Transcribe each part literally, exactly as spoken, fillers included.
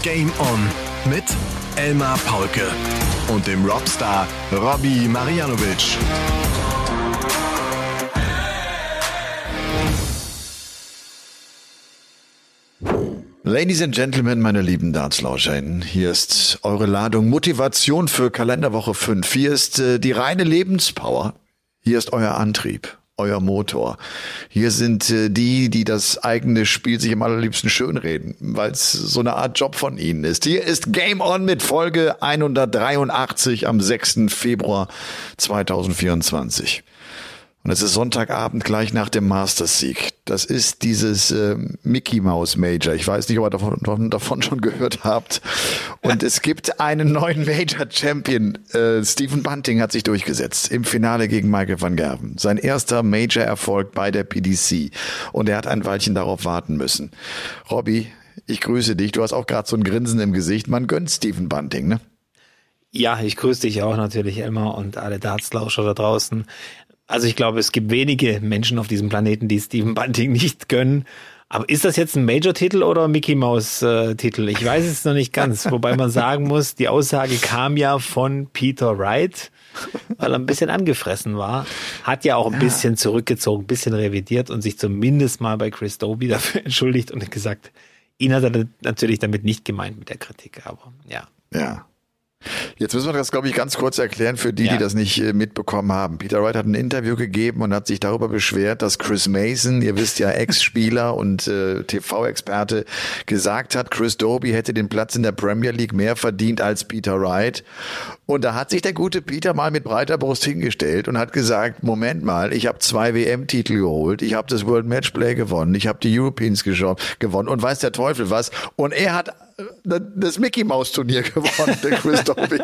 Game On mit Elmar Paulke und dem Rockstar Robbie Marianovic. Ladies and Gentlemen, meine lieben DartslauscherInnen, hier ist eure Ladung Motivation für Kalenderwoche fünf. Hier ist äh, die reine Lebenspower. Hier ist euer Antrieb, euer Motor. Hier sind äh, die, die das eigene Spiel sich am allerliebsten schönreden, weil es so eine Art Job von ihnen ist. Hier ist Game On mit Folge hundertdreiundachtzig am sechsten Februar zweitausendvierundzwanzig. Und es ist Sonntagabend gleich nach dem Masters-Sieg. Das ist dieses äh, Mickey Mouse Major. Ich weiß nicht, ob ihr davon, davon schon gehört habt. Und es gibt einen neuen Major-Champion. Äh, Stephen Bunting hat sich durchgesetzt im Finale gegen Michael van Gerwen. Sein erster Major-Erfolg bei der P D C. Und er hat ein Weilchen darauf warten müssen. Robbie, ich grüße dich. Du hast auch gerade so ein Grinsen im Gesicht. Man gönnt Stephen Bunting, ne? Ja, ich grüße dich auch natürlich, Elmar, und alle Dartslauscher da draußen. Also ich glaube, es gibt wenige Menschen auf diesem Planeten, die Stephen Bunting nicht gönnen. Aber ist das jetzt ein Major-Titel oder Mickey Mouse-Titel? Ich weiß es noch nicht ganz. Wobei man sagen muss, die Aussage kam ja von Peter Wright, weil er ein bisschen angefressen war. Hat ja auch ein ja. bisschen zurückgezogen, ein bisschen revidiert und sich zumindest mal bei Chris Dobey dafür entschuldigt und gesagt, ihn hat er natürlich damit nicht gemeint mit der Kritik. Aber ja. Ja. Jetzt müssen wir das, glaube ich, ganz kurz erklären für die, ja. die das nicht äh, mitbekommen haben. Peter Wright hat ein Interview gegeben und hat sich darüber beschwert, dass Chris Mason, ihr wisst ja, Ex-Spieler und äh, T V-Experte, gesagt hat, Chris Dobey hätte den Platz in der Premier League mehr verdient als Peter Wright. Und da hat sich der gute Peter mal mit breiter Brust hingestellt und hat gesagt, Moment mal, ich habe zwei W M-Titel geholt, ich habe das World Matchplay gewonnen, ich habe die Europeans gescho- gewonnen und weiß der Teufel was. Und er hat das Mickey Mouse Turnier gewonnen, der Chris Dobey.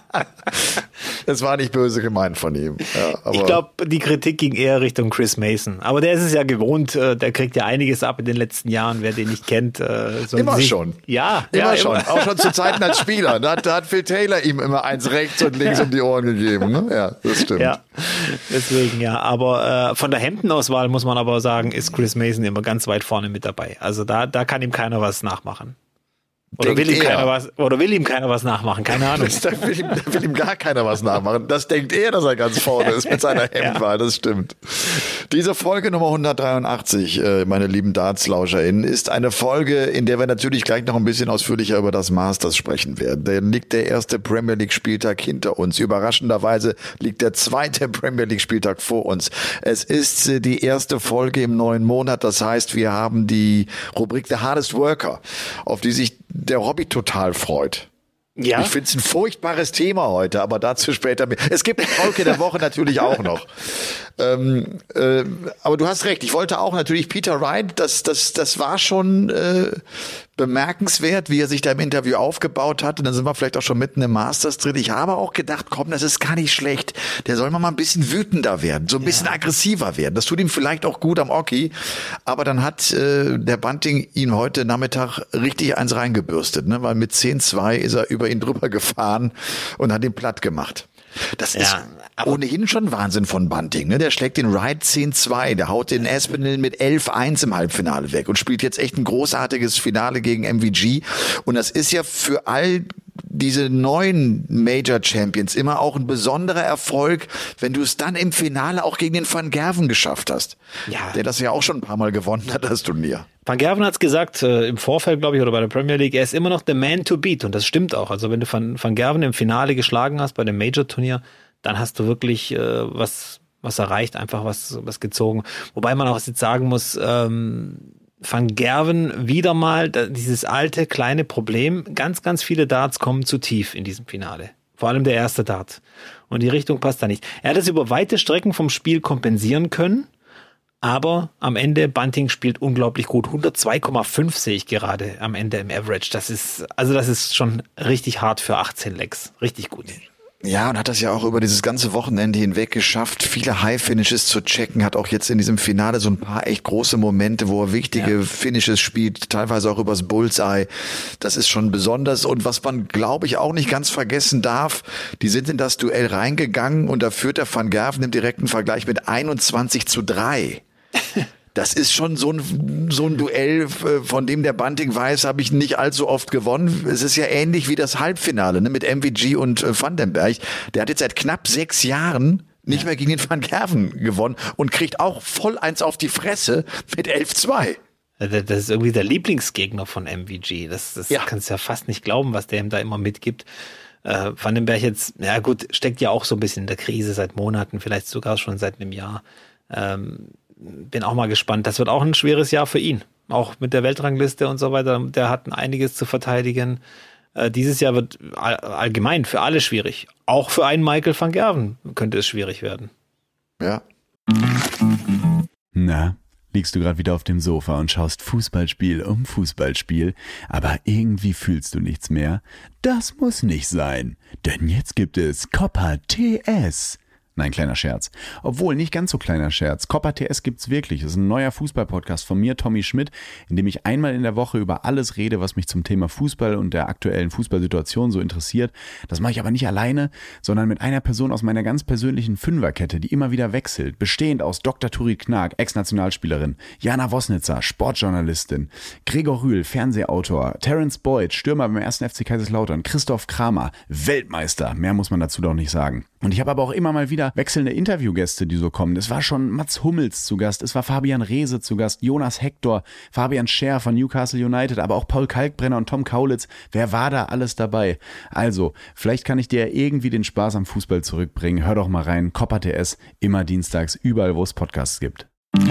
Das war nicht böse gemeint von ihm. Ja, aber ich glaube, die Kritik ging eher Richtung Chris Mason. Aber der ist es ja gewohnt, der kriegt ja einiges ab in den letzten Jahren, wer den nicht kennt. So immer sich, schon. Ja, immer ja, schon. Immer. Auch schon zu Zeiten als Spieler. Da hat, da hat Phil Taylor ihm immer eins rechts und links ja. um die Ohren gegeben. Ne? Ja, das stimmt. Ja, deswegen ja. Aber äh, von der Hemdenauswahl muss man aber sagen, ist Chris Mason immer ganz weit vorne mit dabei. Also da, da kann ihm keiner was nachmachen. Oder will, ihm keiner was, oder will ihm keiner was nachmachen, keine Ahnung. Da will, ihm, da will ihm gar keiner was nachmachen. Das denkt er, dass er ganz vorne ist mit seiner Hemdwahl, das stimmt. Diese Folge Nummer hundertdreiundachtzig, meine lieben DartslauscherInnen, ist eine Folge, in der wir natürlich gleich noch ein bisschen ausführlicher über das Masters sprechen werden. Da liegt der erste Premier League Spieltag hinter uns. Überraschenderweise liegt der zweite Premier League Spieltag vor uns. Es ist die erste Folge im neuen Monat, das heißt, wir haben die Rubrik The Hardest Worker, auf die sich der Hobby total freut. Ja. Ich finde es ein furchtbares Thema heute, aber dazu später mehr. Es gibt Folge der Woche natürlich auch noch. Ähm, äh, aber du hast recht, ich wollte auch natürlich Peter Wright, das, das, das war schon äh, bemerkenswert, wie er sich da im Interview aufgebaut hat. Und dann sind wir vielleicht auch schon mitten im Masters drin. Ich habe auch gedacht, komm, das ist gar nicht schlecht. Der soll mal ein bisschen wütender werden, so ein bisschen ja. aggressiver werden. Das tut ihm vielleicht auch gut am Oki. Aber dann hat äh, der Bunting ihn heute Nachmittag richtig eins reingebürstet, ne? Weil mit zehn zwei ist er über ihn drüber gefahren und hat ihn platt gemacht. Das ja, ist ohnehin schon Wahnsinn von Bunting, ne? Der schlägt den Wright zehn zwei, der haut den Aspinall mit elf eins im Halbfinale weg und spielt jetzt echt ein großartiges Finale gegen M V G. Und das ist ja für all diese neuen Major Champions immer auch ein besonderer Erfolg, wenn du es dann im Finale auch gegen den Van Gerwen geschafft hast. Ja. Der das ja auch schon ein paar Mal gewonnen hat, das Turnier. Van Gerwen hat's gesagt, äh, im Vorfeld, glaube ich, oder bei der Premier League, er ist immer noch the man to beat. Und das stimmt auch. Also wenn du Van, Van Gerwen im Finale geschlagen hast bei dem Major-Turnier, dann hast du wirklich äh, was was erreicht, einfach was was gezogen. Wobei man auch jetzt sagen muss, ähm, Van Gerwen wieder mal dieses alte, kleine Problem. Ganz, ganz viele Darts kommen zu tief in diesem Finale. Vor allem der erste Dart. Und die Richtung passt da nicht. Er hat es über weite Strecken vom Spiel kompensieren können. Aber am Ende, Bunting spielt unglaublich gut. hundertzwei Komma fünf sehe ich gerade am Ende im Average. Das ist, also das ist schon richtig hart für achtzehn Legs. Richtig gut. Ja, und hat das ja auch über dieses ganze Wochenende hinweg geschafft, viele High-Finishes zu checken, hat auch jetzt in diesem Finale so ein paar echt große Momente, wo er wichtige ja. Finishes spielt, teilweise auch übers Bullseye. Das ist schon besonders. Und was man, glaube ich, auch nicht ganz vergessen darf, die sind in das Duell reingegangen und da führt der Van Gerwen im direkten Vergleich mit einundzwanzig zu drei. das ist schon so ein, so ein Duell, von dem der Bunting weiß, habe ich nicht allzu oft gewonnen. Es ist ja ähnlich wie das Halbfinale, ne, mit M V G und äh, Van den Berg. Der hat jetzt seit knapp sechs Jahren nicht ja. mehr gegen den Van Gerven gewonnen und kriegt auch voll eins auf die Fresse mit elf zwei. Das ist irgendwie der Lieblingsgegner von M V G. Das, das ja. kannst du ja fast nicht glauben, was der ihm da immer mitgibt. Äh, Van den Berg jetzt, ja gut, steckt ja auch so ein bisschen in der Krise seit Monaten, vielleicht sogar schon seit einem Jahr. Ähm, bin auch mal gespannt. Das wird auch ein schweres Jahr für ihn. Auch mit der Weltrangliste und so weiter. Der hat einiges zu verteidigen. Äh, dieses Jahr wird all, allgemein für alle schwierig. Auch für einen Michael van Gerven könnte es schwierig werden. Ja. Na, liegst du gerade wieder auf dem Sofa und schaust Fußballspiel um Fußballspiel, aber irgendwie fühlst du nichts mehr? Das muss nicht sein, denn jetzt gibt es Copa T S. Nein, kleiner Scherz. Obwohl, nicht ganz so kleiner Scherz. Copa T S gibt's wirklich. Das ist ein neuer Fußball-Podcast von mir, Tommy Schmidt, in dem ich einmal in der Woche über alles rede, was mich zum Thema Fußball und der aktuellen Fußballsituation so interessiert. Das mache ich aber nicht alleine, sondern mit einer Person aus meiner ganz persönlichen Fünferkette, die immer wieder wechselt, bestehend aus Doktor Turit Knag, Ex-Nationalspielerin, Jana Wosnitzer, Sportjournalistin, Gregor Rühl, Fernsehautor, Terence Boyd, Stürmer beim ersten F C Kaiserslautern, Christoph Kramer, Weltmeister. Mehr muss man dazu doch nicht sagen. Und ich habe aber auch immer mal wieder wechselnde Interviewgäste, die so kommen. Es war schon Mats Hummels zu Gast, es war Fabian Reese zu Gast, Jonas Hector, Fabian Scher von Newcastle United, aber auch Paul Kalkbrenner und Tom Kaulitz. Wer war da alles dabei? Also, vielleicht kann ich dir irgendwie den Spaß am Fußball zurückbringen. Hör doch mal rein, Copa T S, immer dienstags, überall, wo es Podcasts gibt.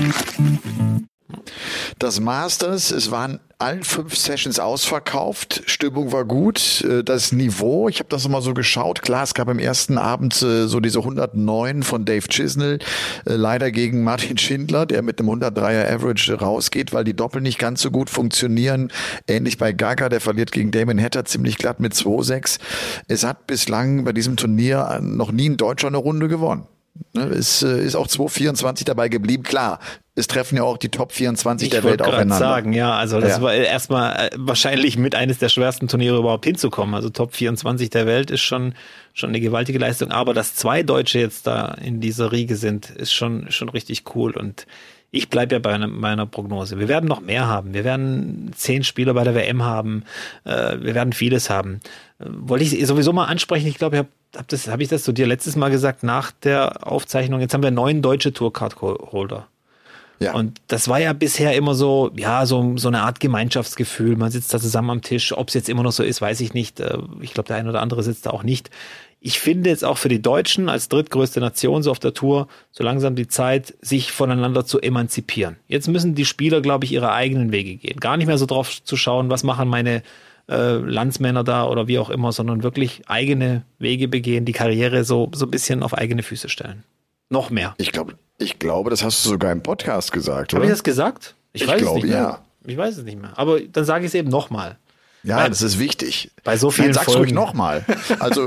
Das Masters, es waren allen fünf Sessions ausverkauft, Stimmung war gut, das Niveau, ich habe das nochmal so geschaut, klar, es gab am ersten Abend so diese hundertneun von Dave Chisnell, leider gegen Martin Schindler, der mit einem hundertdreier Average rausgeht, weil die Doppel nicht ganz so gut funktionieren, ähnlich bei Gaga, der verliert gegen Damon Hatter ziemlich glatt mit zwei sechs. Es hat bislang bei diesem Turnier noch nie ein Deutscher eine Runde gewonnen. Es ist auch zwei vierundzwanzig dabei geblieben, klar. Es treffen ja auch die Top vierundzwanzig der Welt aufeinander. Ich wollte gerade sagen, ja, also das ja. war erstmal wahrscheinlich mit eines der schwersten Turniere überhaupt hinzukommen. Also Top vierundzwanzig der Welt ist schon schon eine gewaltige Leistung. Aber dass zwei Deutsche jetzt da in dieser Riege sind, ist schon schon richtig cool. Und ich bleibe ja bei meiner Prognose. Wir werden noch mehr haben. Wir werden zehn Spieler bei der W M haben. Wir werden vieles haben. Wollte ich sowieso mal ansprechen. Ich glaube, ich habe hab das, habe ich das zu dir letztes Mal gesagt nach der Aufzeichnung. Jetzt haben wir neun deutsche Tourcard-Holder. Ja. Und das war ja bisher immer so, ja, so, so eine Art Gemeinschaftsgefühl. Man sitzt da zusammen am Tisch. Ob es jetzt immer noch so ist, weiß ich nicht. Ich glaube, der eine oder andere sitzt da auch nicht. Ich finde jetzt auch für die Deutschen als drittgrößte Nation so auf der Tour so langsam die Zeit, sich voneinander zu emanzipieren. Jetzt müssen die Spieler, glaube ich, ihre eigenen Wege gehen. Gar nicht mehr so drauf zu schauen, was machen meine äh, Landsmänner da oder wie auch immer, sondern wirklich eigene Wege begehen, die Karriere so, so ein bisschen auf eigene Füße stellen. Noch mehr. Ich glaube, ich glaube, das hast du sogar im Podcast gesagt, oder? Habe ich das gesagt? Ich, ich weiß glaube, es nicht mehr. Ja. Ich weiß es nicht mehr. Aber dann sage ich es eben nochmal. Ja, Weil, das ist wichtig. Bei so vielen Nein, sag's Folgen. ruhig nochmal. Also,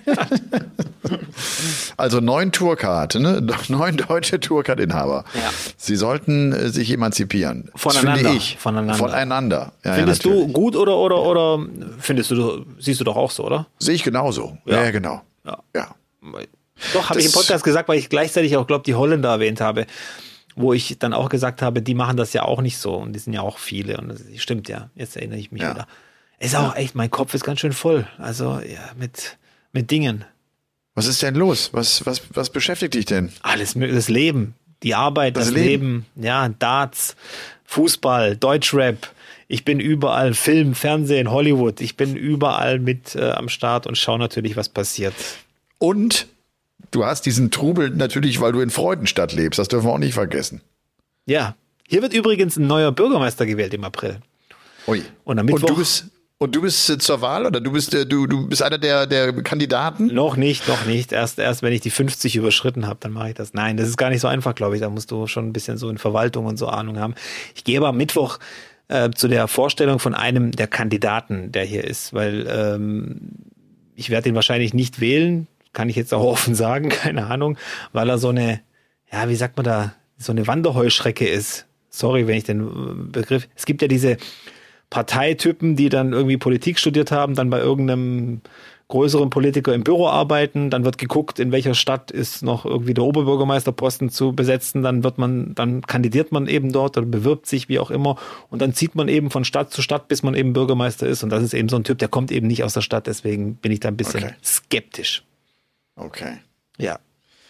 also neun Tourcard, ne? Neun deutsche Tourcard-Inhaber. Ja. Sie sollten äh, sich emanzipieren. Voneinander. Das finde ich. Voneinander. Voneinander. Ja, findest ja, du gut oder, oder, oder findest du, siehst du doch auch so, oder? Sehe ich genauso. Ja, ja genau. Ja. ja. Doch, habe ich im Podcast gesagt, weil ich gleichzeitig auch, glaube die Holländer erwähnt habe, wo ich dann auch gesagt habe, die machen das ja auch nicht so und die sind ja auch viele und das stimmt ja, jetzt erinnere ich mich ja. wieder. Ist auch echt, mein Kopf ist ganz schön voll, also ja, mit, mit Dingen. Was ist denn los? Was, was, was beschäftigt dich denn? Alles, das Leben, die Arbeit, das, das Leben. Leben, ja, Darts, Fußball, Deutschrap. Ich bin überall, Film, Fernsehen, Hollywood, ich bin überall mit äh, am Start und schaue natürlich, was passiert. Und du hast diesen Trubel natürlich, weil du in Freudenstadt lebst. Das dürfen wir auch nicht vergessen. Ja. Hier wird übrigens ein neuer Bürgermeister gewählt im April. Ui. Und, am Mittwoch, und du bist, und du bist äh, zur Wahl oder du bist, äh, du, du bist einer der, der Kandidaten? Noch nicht, noch nicht. Erst, erst wenn ich die fünfzig überschritten habe, dann mache ich das. Nein, das ist gar nicht so einfach, glaube ich. Da musst du schon ein bisschen so in Verwaltung und so Ahnung haben. Ich gehe aber am Mittwoch äh, zu der Vorstellung von einem der Kandidaten, der hier ist, weil ähm, ich werde ihn wahrscheinlich nicht wählen. Kann ich jetzt auch offen sagen, keine Ahnung, weil er so eine, ja, wie sagt man da, so eine Wanderheuschrecke ist. Sorry, wenn ich den Begriff, es gibt ja diese Parteitypen, die dann irgendwie Politik studiert haben, dann bei irgendeinem größeren Politiker im Büro arbeiten, dann wird geguckt, in welcher Stadt ist noch irgendwie der Oberbürgermeisterposten zu besetzen, dann wird man, dann kandidiert man eben dort oder bewirbt sich, wie auch immer, und dann zieht man eben von Stadt zu Stadt, bis man eben Bürgermeister ist, und das ist eben so ein Typ, der kommt eben nicht aus der Stadt, deswegen bin ich da ein bisschen okay. skeptisch. Okay. Ja.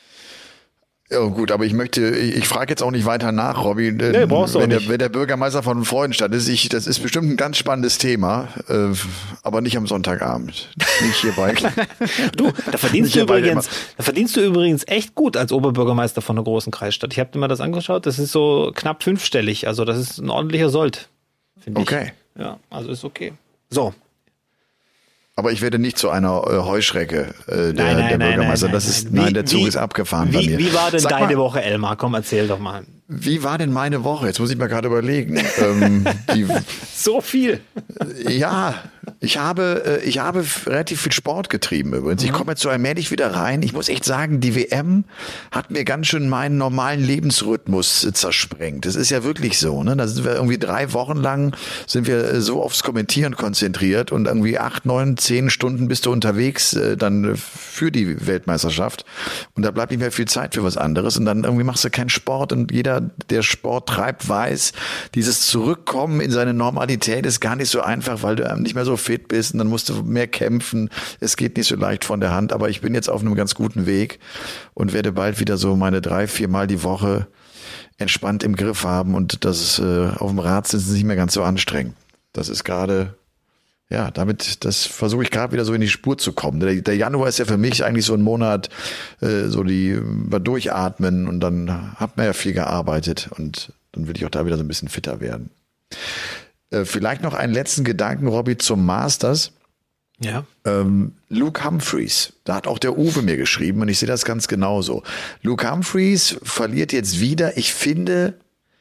Ja gut, aber ich möchte, ich, ich frage jetzt auch nicht weiter nach, Robby. Nee, brauchst du auch wenn, der, nicht. wenn der Bürgermeister von Freudenstadt ist, ich, das ist bestimmt ein ganz spannendes Thema, äh, aber nicht am Sonntagabend. Nicht hierbei. Du, da verdienst du übrigens, da verdienst du übrigens echt gut als Oberbürgermeister von einer großen Kreisstadt. Ich habe dir mal das angeschaut, das ist so knapp fünfstellig, also das ist ein ordentlicher Sold, finde ich. Okay. Ja, also ist okay. So. Aber ich werde nicht zu einer äh, Heuschrecke äh, der, Nein, nein, der nein, Bürgermeister. nein, das nein, ist, nein. nein, der Zug Wie- ist abgefahren Wie, bei mir. wie war denn Sag deine mal, Woche, Elmar? Komm, erzähl doch mal. Wie war denn meine Woche? Jetzt muss ich mir gerade überlegen. ähm, die, So viel. ja, ich habe, äh, ich habe f- relativ viel Sport getrieben übrigens. Ich komme jetzt so allmählich wieder rein. Ich muss echt sagen, die W M hat mir ganz schön meinen normalen Lebensrhythmus äh, zersprengt. Das ist ja wirklich so, ne? Da sind wir irgendwie drei Wochen lang sind wir äh, so aufs Kommentieren konzentriert und irgendwie acht, neun, zehn Stunden bist du unterwegs äh, dann äh, für die Weltmeisterschaft. Und da bleibt nicht mehr viel Zeit für was anderes. Und dann irgendwie machst du keinen Sport und jeder, der Sport treibt, weiß, dieses Zurückkommen in seine Normalität ist gar nicht so einfach, weil du nicht mehr so fit bist und dann musst du mehr kämpfen. Es geht nicht so leicht von der Hand, aber ich bin jetzt auf einem ganz guten Weg und werde bald wieder so meine drei, vier Mal die Woche entspannt im Griff haben und das äh, auf dem Rad sitzen nicht mehr ganz so anstrengend. Das ist gerade, ja, damit, das versuche ich gerade wieder so in die Spur zu kommen. Der, der Januar ist ja für mich eigentlich so ein Monat, äh, so die mal durchatmen und dann hat man ja viel gearbeitet und dann will ich auch da wieder so ein bisschen fitter werden. Äh, vielleicht noch einen letzten Gedanken, Robby, zum Masters. Ja. Ähm, Luke Humphreys, da hat auch der Uwe mir geschrieben und ich sehe das ganz genauso. Luke Humphreys verliert jetzt wieder, ich finde,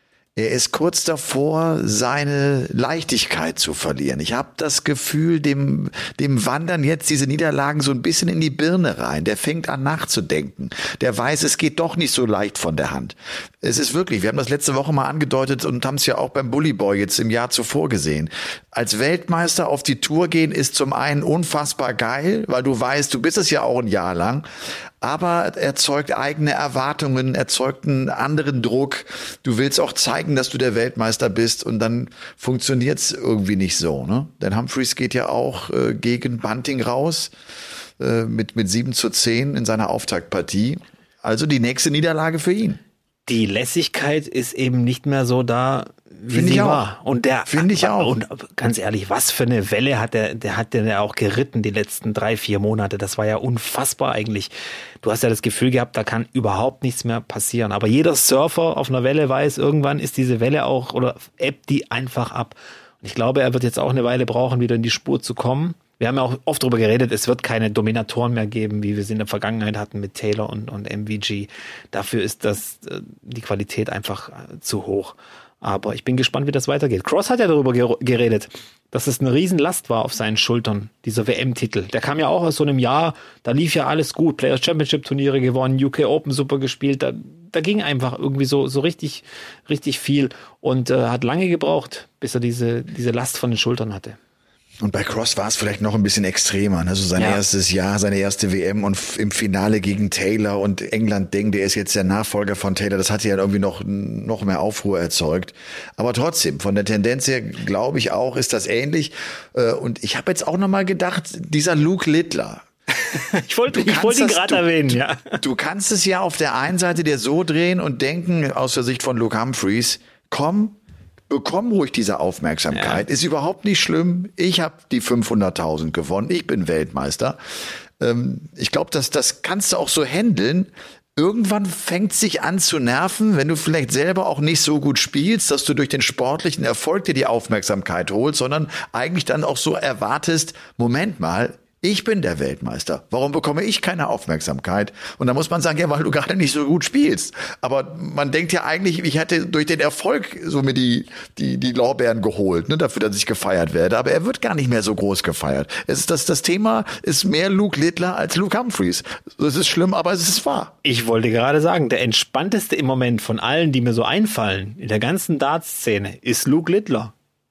er ist kurz davor, seine Leichtigkeit zu verlieren. Ich habe das Gefühl, dem, dem wandern jetzt diese Niederlagen so ein bisschen in die Birne rein. Der fängt an nachzudenken. Der weiß, es geht doch nicht so leicht von der Hand. Es ist wirklich, wir haben das letzte Woche mal angedeutet und haben es ja auch beim Bully Boy jetzt im Jahr zuvor gesehen. Als Weltmeister auf die Tour gehen ist zum einen unfassbar geil, weil du weißt, du bist es ja auch ein Jahr lang. Aber erzeugt eigene Erwartungen, erzeugt einen anderen Druck. Du willst auch zeigen, dass du der Weltmeister bist und dann funktioniert's irgendwie nicht so, ne? Denn Humphreys geht ja auch äh, gegen Bunting raus äh, mit mit sieben zu zehn in seiner Auftaktpartie. Also die nächste Niederlage für ihn. Die Lässigkeit ist eben nicht mehr so da, wie Finde sie ich auch. war. Und der, Finde ich auch. Und ganz ehrlich, was für eine Welle hat der, der hat der ja auch geritten die letzten drei, vier Monate. Das war ja unfassbar eigentlich. Du hast ja das Gefühl gehabt, da kann überhaupt nichts mehr passieren. Aber jeder Surfer auf einer Welle weiß, irgendwann ist diese Welle auch, oder ebbt die einfach ab. Und ich glaube, er wird jetzt auch eine Weile brauchen, wieder in die Spur zu kommen. Wir haben ja auch oft darüber geredet, es wird keine Dominatoren mehr geben, wie wir sie in der Vergangenheit hatten mit Taylor und, und M V G. Dafür ist das, die Qualität einfach zu hoch. Aber ich bin gespannt, wie das weitergeht. Cross hat ja darüber geredet, dass es eine Riesenlast war auf seinen Schultern, dieser W M-Titel. Der kam ja auch aus so einem Jahr, da lief ja alles gut. Players Championship Turniere gewonnen, U K Open super gespielt. Da, da ging einfach irgendwie so, so richtig, richtig viel und äh, hat lange gebraucht, bis er diese, diese Last von den Schultern hatte. Und bei Cross war es vielleicht noch ein bisschen extremer, ne? So sein Ja. erstes Jahr, seine erste W M und f- im Finale gegen Taylor und England denkt, der ist jetzt der Nachfolger von Taylor. Das hat ja irgendwie noch, noch mehr Aufruhr erzeugt. Aber trotzdem, von der Tendenz her glaube ich auch, ist das ähnlich. Äh, Und ich habe jetzt auch nochmal gedacht, dieser Luke Littler, Ich wollte, Du ich wollte ihn kannst das- gerade du- erwähnen, ja. du kannst es ja auf der einen Seite dir so drehen und denken, aus der Sicht von Luke Humphreys, komm, bekomm ruhig diese Aufmerksamkeit. Ja. Ist überhaupt nicht schlimm. Ich habe die fünfhunderttausend gewonnen. Ich bin Weltmeister. Ähm, ich glaube, dass das kannst du auch so handeln. Irgendwann fängt es sich an zu nerven, wenn du vielleicht selber auch nicht so gut spielst, dass du durch den sportlichen Erfolg dir die Aufmerksamkeit holst, sondern eigentlich dann auch so erwartest, Moment mal, ich bin der Weltmeister. Warum bekomme ich keine Aufmerksamkeit? Und da muss man sagen, ja, weil du gerade nicht so gut spielst. Aber man denkt ja eigentlich, ich hätte durch den Erfolg so mir die, die, die Lorbeeren geholt, ne, dafür, dass ich gefeiert werde. Aber er wird gar nicht mehr so groß gefeiert. Es ist das, das Thema ist mehr Luke Littler als Luke Humphreys. Das ist schlimm, aber es ist wahr. Ich wollte gerade sagen, der entspannteste im Moment von allen, die mir so einfallen, in der ganzen Darts-Szene, ist Luke Littler.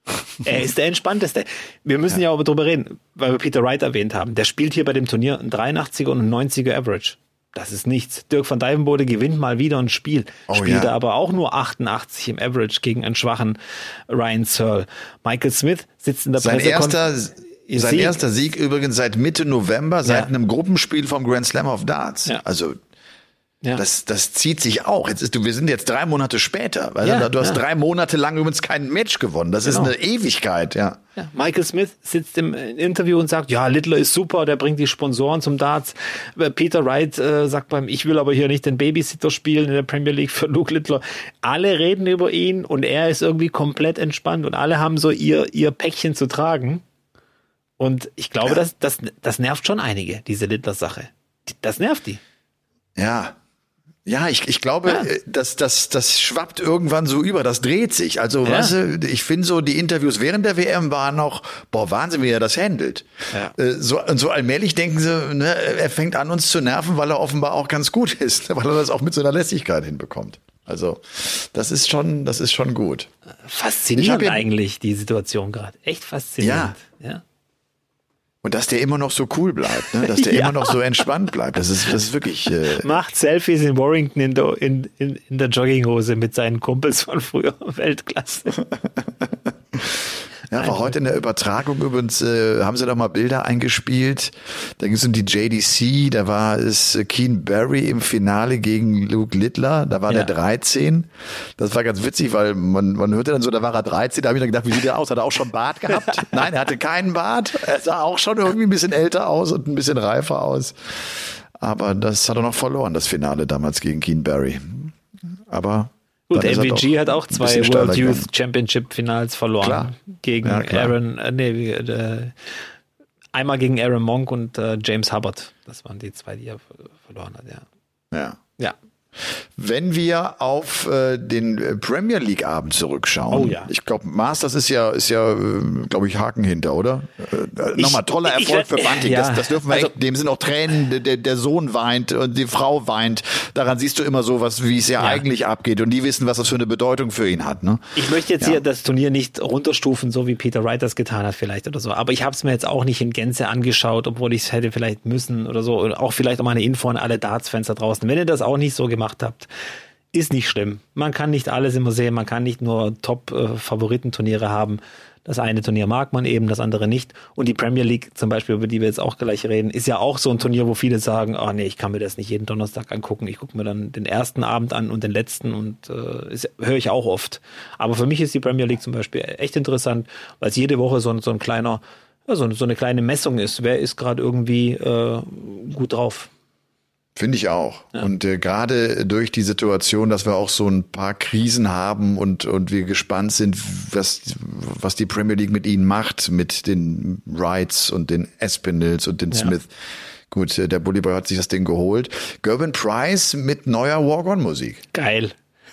Er ist der Entspannteste. Wir müssen ja, ja aber drüber reden, weil wir Peter Wright erwähnt haben. Der spielt hier bei dem Turnier ein dreiundachtziger und ein neunziger Average. Das ist nichts. Dirk van Dijvenbode gewinnt mal wieder ein Spiel, oh, spielt ja. aber auch nur achtundachtzig im Average gegen einen schwachen Ryan Searle. Michael Smith sitzt in der Sein erster, sein Sieg. erster Sieg übrigens seit Mitte November, seit ja. einem Gruppenspiel vom Grand Slam of Darts. Ja. Also Ja. Das, das zieht sich auch. Jetzt ist, du, wir sind jetzt drei Monate später. Weil ja, du hast ja. drei Monate lang übrigens kein Match gewonnen. Das genau. ist eine Ewigkeit, ja. ja. Michael Smith sitzt im Interview und sagt, ja, Littler ist super, der bringt die Sponsoren zum Darts. Peter Wright äh, sagt beim, ich will aber hier nicht den Babysitter spielen in der Premier League für Luke Littler. Alle reden über ihn und er ist irgendwie komplett entspannt und alle haben so ihr, ihr Päckchen zu tragen. Und ich glaube, ja. das, das, das nervt schon einige, diese Littler-Sache. Das nervt die. Ja. Ja, ich, ich glaube, ja. das, das, das schwappt irgendwann so über, das dreht sich. Also, ja. weißt du, ich finde so, die Interviews während der W M waren noch, boah, Wahnsinn, wie er das handelt. Ja. So, und so allmählich denken sie, ne, er fängt an, uns zu nerven, weil er offenbar auch ganz gut ist, weil er das auch mit so einer Lässigkeit hinbekommt. Also, das ist schon, das ist schon gut. Faszinierend ja, eigentlich, die Situation gerade. Echt faszinierend. Ja. ja. Und dass der immer noch so cool bleibt, ne? Dass der ja. immer noch so entspannt bleibt. Das ist, das ist wirklich. Äh Macht Selfies in Warrington in der, in, in, in der Jogginghose mit seinen Kumpels von früher. Weltklasse. Ja, war heute in der Übertragung übrigens, äh, haben sie da mal Bilder eingespielt. Da ging es um die J D C, da war es Keane Barry im Finale gegen Luke Littler, da war ja. der dreizehn. Das war ganz witzig, weil man, man hörte dann so, da war er dreizehn, da habe ich dann gedacht, wie sieht der aus? Hat er auch schon Bart gehabt? Nein, er hatte keinen Bart. Er sah auch schon irgendwie ein bisschen älter aus und ein bisschen reifer aus. Aber das hat er noch verloren, das Finale damals gegen Keane Barry. Aber gut, M V G hat auch zwei World Youth Championship Finals verloren. Klar. Gegen ja, Aaron, äh, nee, äh, einmal gegen Aaron Monk und äh, James Hubbard. Das waren die zwei, die er verloren hat, ja. Ja. Ja. Wenn wir auf äh, den Premier League Abend zurückschauen, oh, ja. ich glaube, Masters ist ja, ist ja, äh, glaube ich, Haken hinter, oder? Äh, Nochmal toller Erfolg ich, für Bunting. Ja. Das, das dürfen wir also, echt, dem sind auch Tränen, der, der Sohn weint und die Frau weint. Daran siehst du immer so was, wie es ja, ja eigentlich abgeht. Und die wissen, was das für eine Bedeutung für ihn hat. Ne? Ich möchte jetzt ja. hier das Turnier nicht runterstufen, so wie Peter Wright das getan hat vielleicht oder so. Aber ich habe es mir jetzt auch nicht in Gänze angeschaut, obwohl ich es hätte vielleicht müssen oder so. Und auch vielleicht auch mal eine Info an alle Darts-Fans da draußen. Wenn ihr das auch nicht so gemacht habt, ist nicht schlimm. Man kann nicht alles immer sehen, man kann nicht nur Top-Favoritenturniere haben. Das eine Turnier mag man eben, das andere nicht. Und die Premier League zum Beispiel, über die wir jetzt auch gleich reden, ist ja auch so ein Turnier, wo viele sagen, oh nee, ich kann mir das nicht jeden Donnerstag angucken. Ich gucke mir dann den ersten Abend an und den letzten und äh, ist, höre ich auch oft. Aber für mich ist die Premier League zum Beispiel echt interessant, weil es jede Woche so, so ein kleiner, ja, so, so eine kleine Messung ist. Wer ist gerade irgendwie äh, gut drauf? Finde ich auch. Ja. Und äh, gerade durch die Situation, dass wir auch so ein paar Krisen haben und und wir gespannt sind, was was die Premier League mit ihnen macht, mit den Wrights und den Espinels und den ja. Smith. Gut, der Bullyboy hat sich das Ding geholt. Gervin Price mit neuer Walk-On-Musik. Geil.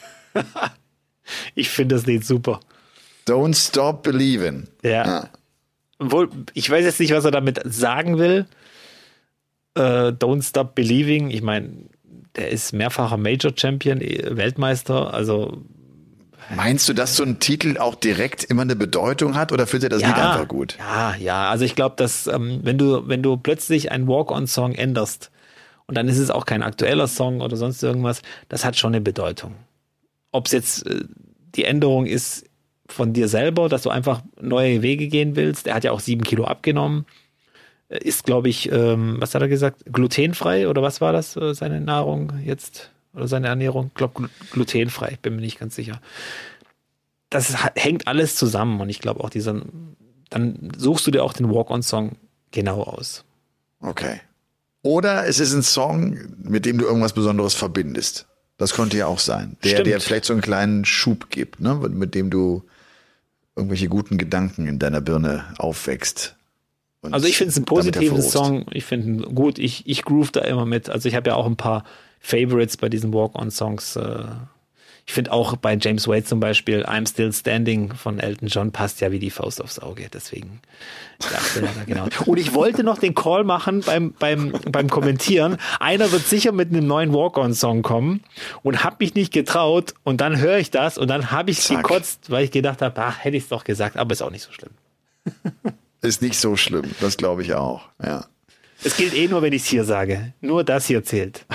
Ich finde das Lied super. Don't Stop Believin'. Ja. ja. Obwohl, ich weiß jetzt nicht, was er damit sagen will. Uh, Don't Stop Believing, ich meine, der ist mehrfacher Major-Champion, Weltmeister, also... Meinst du, dass so ein Titel auch direkt immer eine Bedeutung hat oder findet er das ja, Lied einfach gut? Ja, ja, also ich glaube, dass ähm, wenn du wenn du plötzlich einen Walk-On-Song änderst und dann ist es auch kein aktueller Song oder sonst irgendwas, das hat schon eine Bedeutung. Ob es jetzt äh, die Änderung ist von dir selber, dass du einfach neue Wege gehen willst, er hat ja auch sieben Kilo abgenommen, ist, glaube ich, ähm, was hat er gesagt, glutenfrei oder was war das, äh, seine Nahrung jetzt oder seine Ernährung? Ich glaube, glutenfrei, ich bin mir nicht ganz sicher. Das ha- hängt alles zusammen und ich glaube auch dieser, dann suchst du dir auch den Walk-On-Song genau aus. Okay. Oder es ist ein Song, mit dem du irgendwas Besonderes verbindest. Das könnte ja auch sein. Der, der vielleicht so einen kleinen Schub gibt, ne? Mit dem du irgendwelche guten Gedanken in deiner Birne aufwächst. Also ich finde es ein positiver Song, ich finde ihn gut, ich, ich groove da immer mit, also ich habe ja auch ein paar Favorites bei diesen Walk-On-Songs, ich finde auch bei James Wade zum Beispiel I'm Still Standing von Elton John passt ja wie die Faust aufs Auge. Deswegen dachte ich, ja, genau. Und ich wollte noch den Call machen beim, beim, beim Kommentieren. Einer wird sicher mit einem neuen Walk-On-Song kommen und habe mich nicht getraut. Und dann höre ich das und dann habe ich Zack. gekotzt, weil ich gedacht habe, ach, hätte ich es doch gesagt, aber ist auch nicht so schlimm. Ist nicht so schlimm, das glaube ich auch, ja. Es gilt eh nur, wenn ich es hier sage. Nur das hier zählt.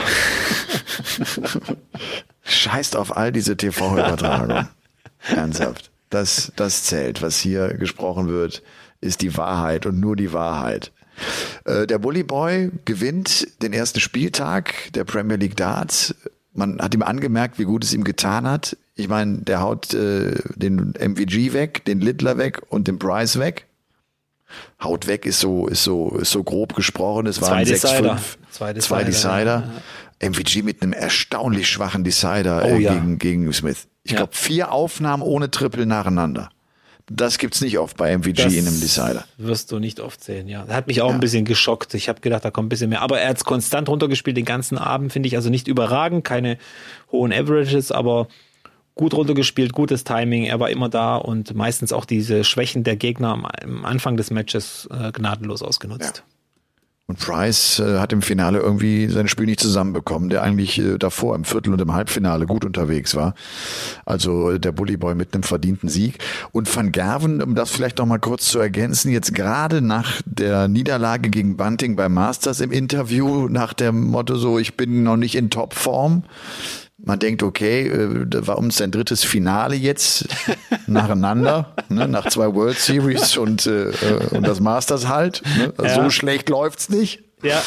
Scheißt auf all diese T V-Übertragungen. Ernsthaft. Das, das zählt. Was hier gesprochen wird, ist die Wahrheit und nur die Wahrheit. Äh, der Bully Boy gewinnt den ersten Spieltag der Premier League Darts. Man hat ihm angemerkt, wie gut es ihm getan hat. Ich meine, der haut äh, den M V G weg, den Littler weg und den Price weg. Haut weg ist so, ist so, ist so grob gesprochen. Es waren sechs fünf. Zwei Decider. Zwei Decider. Ja. M V G mit einem erstaunlich schwachen Decider Oh, äh, ja. gegen, gegen Smith. Ich Ja. glaube, vier Aufnahmen ohne Triple nacheinander. Das gibt's nicht oft bei M V G Das in einem Decider. wirst du nicht oft sehen, ja. Das hat mich auch ein bisschen geschockt. Ich habe gedacht, da kommt ein bisschen mehr. Aber er hat's konstant runtergespielt den ganzen Abend, finde ich. Also nicht überragend, keine hohen Averages, aber gut runtergespielt, gutes Timing. Er war immer da und meistens auch diese Schwächen der Gegner am, am Anfang des Matches äh, gnadenlos ausgenutzt. Und Price äh, hat im Finale irgendwie sein Spiel nicht zusammenbekommen, der eigentlich äh, davor im Viertel- und im Halbfinale gut unterwegs war. Also äh, der Bully Boy mit einem verdienten Sieg. Und Van Gerwen, um das vielleicht noch mal kurz zu ergänzen, jetzt gerade nach der Niederlage gegen Bunting beim Masters im Interview nach dem Motto so, ich bin noch nicht in Topform. Man denkt, okay, äh, da war uns sein drittes Finale jetzt nacheinander, ne, nach zwei World Series und, äh, und das Masters halt. Ne? Ja. So schlecht läuft's nicht. Ja.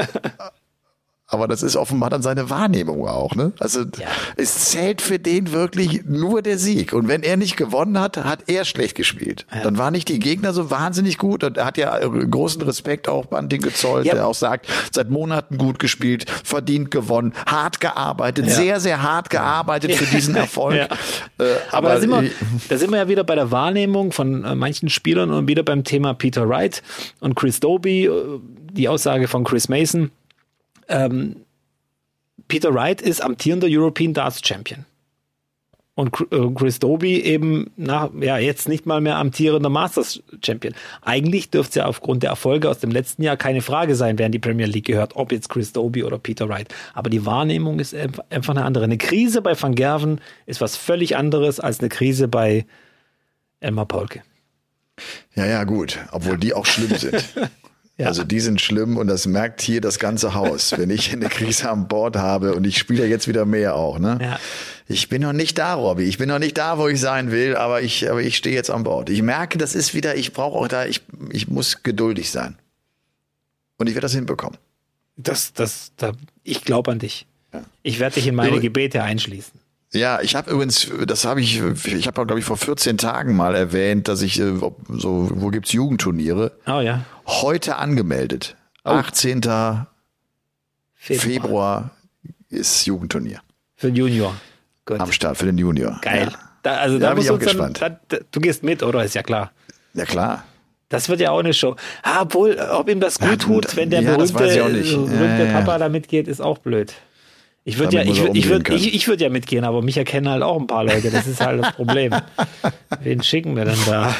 Aber das ist offenbar dann seine Wahrnehmung auch, ne? Also Ja. es zählt für den wirklich nur der Sieg. Und wenn er nicht gewonnen hat, hat er schlecht gespielt. Ja. Dann waren nicht die Gegner so wahnsinnig gut. Und er hat ja großen Respekt auch Bunting gezollt, Ja. der auch sagt, seit Monaten gut gespielt, verdient gewonnen, hart gearbeitet, Ja. sehr, sehr hart gearbeitet für diesen Erfolg. Ja. Äh, Aber, da, sind wir, äh, da sind wir ja wieder bei der Wahrnehmung von äh, manchen Spielern und wieder beim Thema Peter Wright und Chris Dobie, äh, die Aussage von Chris Mason. Ähm, Peter Wright ist amtierender European Darts Champion. Und äh, Chris Dobie eben nach, ja, jetzt nicht mal mehr amtierender Masters Champion. Eigentlich dürfte es ja aufgrund der Erfolge aus dem letzten Jahr keine Frage sein, wer in die Premier League gehört, ob jetzt Chris Dobie oder Peter Wright. Aber die Wahrnehmung ist einfach eine andere. Eine Krise bei Van Gerwen ist was völlig anderes als eine Krise bei Elmar Paulke. ja, ja, gut. Obwohl die auch schlimm sind. Ja. Also die sind schlimm und das merkt hier das ganze Haus, wenn ich eine Krise an Bord habe und ich spiele ja jetzt wieder mehr auch, ne? Ja. Ich bin noch nicht da, Robby. Ich bin noch nicht da, wo ich sein will, aber ich, aber ich stehe jetzt an Bord. Ich merke, das ist wieder, ich brauche auch da, ich, ich muss geduldig sein. Und ich werde das hinbekommen. Das, das, da, ich glaube an dich. Ja. Ich werde dich in meine Du- Gebete einschließen. Ja, ich habe übrigens, das habe ich, ich habe glaube ich vor vierzehn Tagen mal erwähnt, dass ich äh, ob- so, wo gibt's Jugendturniere? Oh ja. Heute angemeldet. Oh. achtzehnten Februar. Februar ist Jugendturnier Für den Junior. Gut. am Start für den Junior. Geil. Ja, Da, also Da da bin musst ich du auch uns dann, gespannt. da, du gehst mit, oder? Ist ja klar. ja klar. Das wird ja auch eine Show. Ah, obwohl, ob ihm das gut Ja, tut, wenn der ja, das berühmte, weiß ich auch nicht. berühmte Ja, ja, ja. Papa da mitgeht, ist auch blöd. Ich würde ja, Damit muss ich er würde, ich umgehen würde, können. ich, ich würde ja mitgehen, aber mich erkennen halt auch ein paar Leute. Das ist halt das Problem. Wen schicken wir denn da?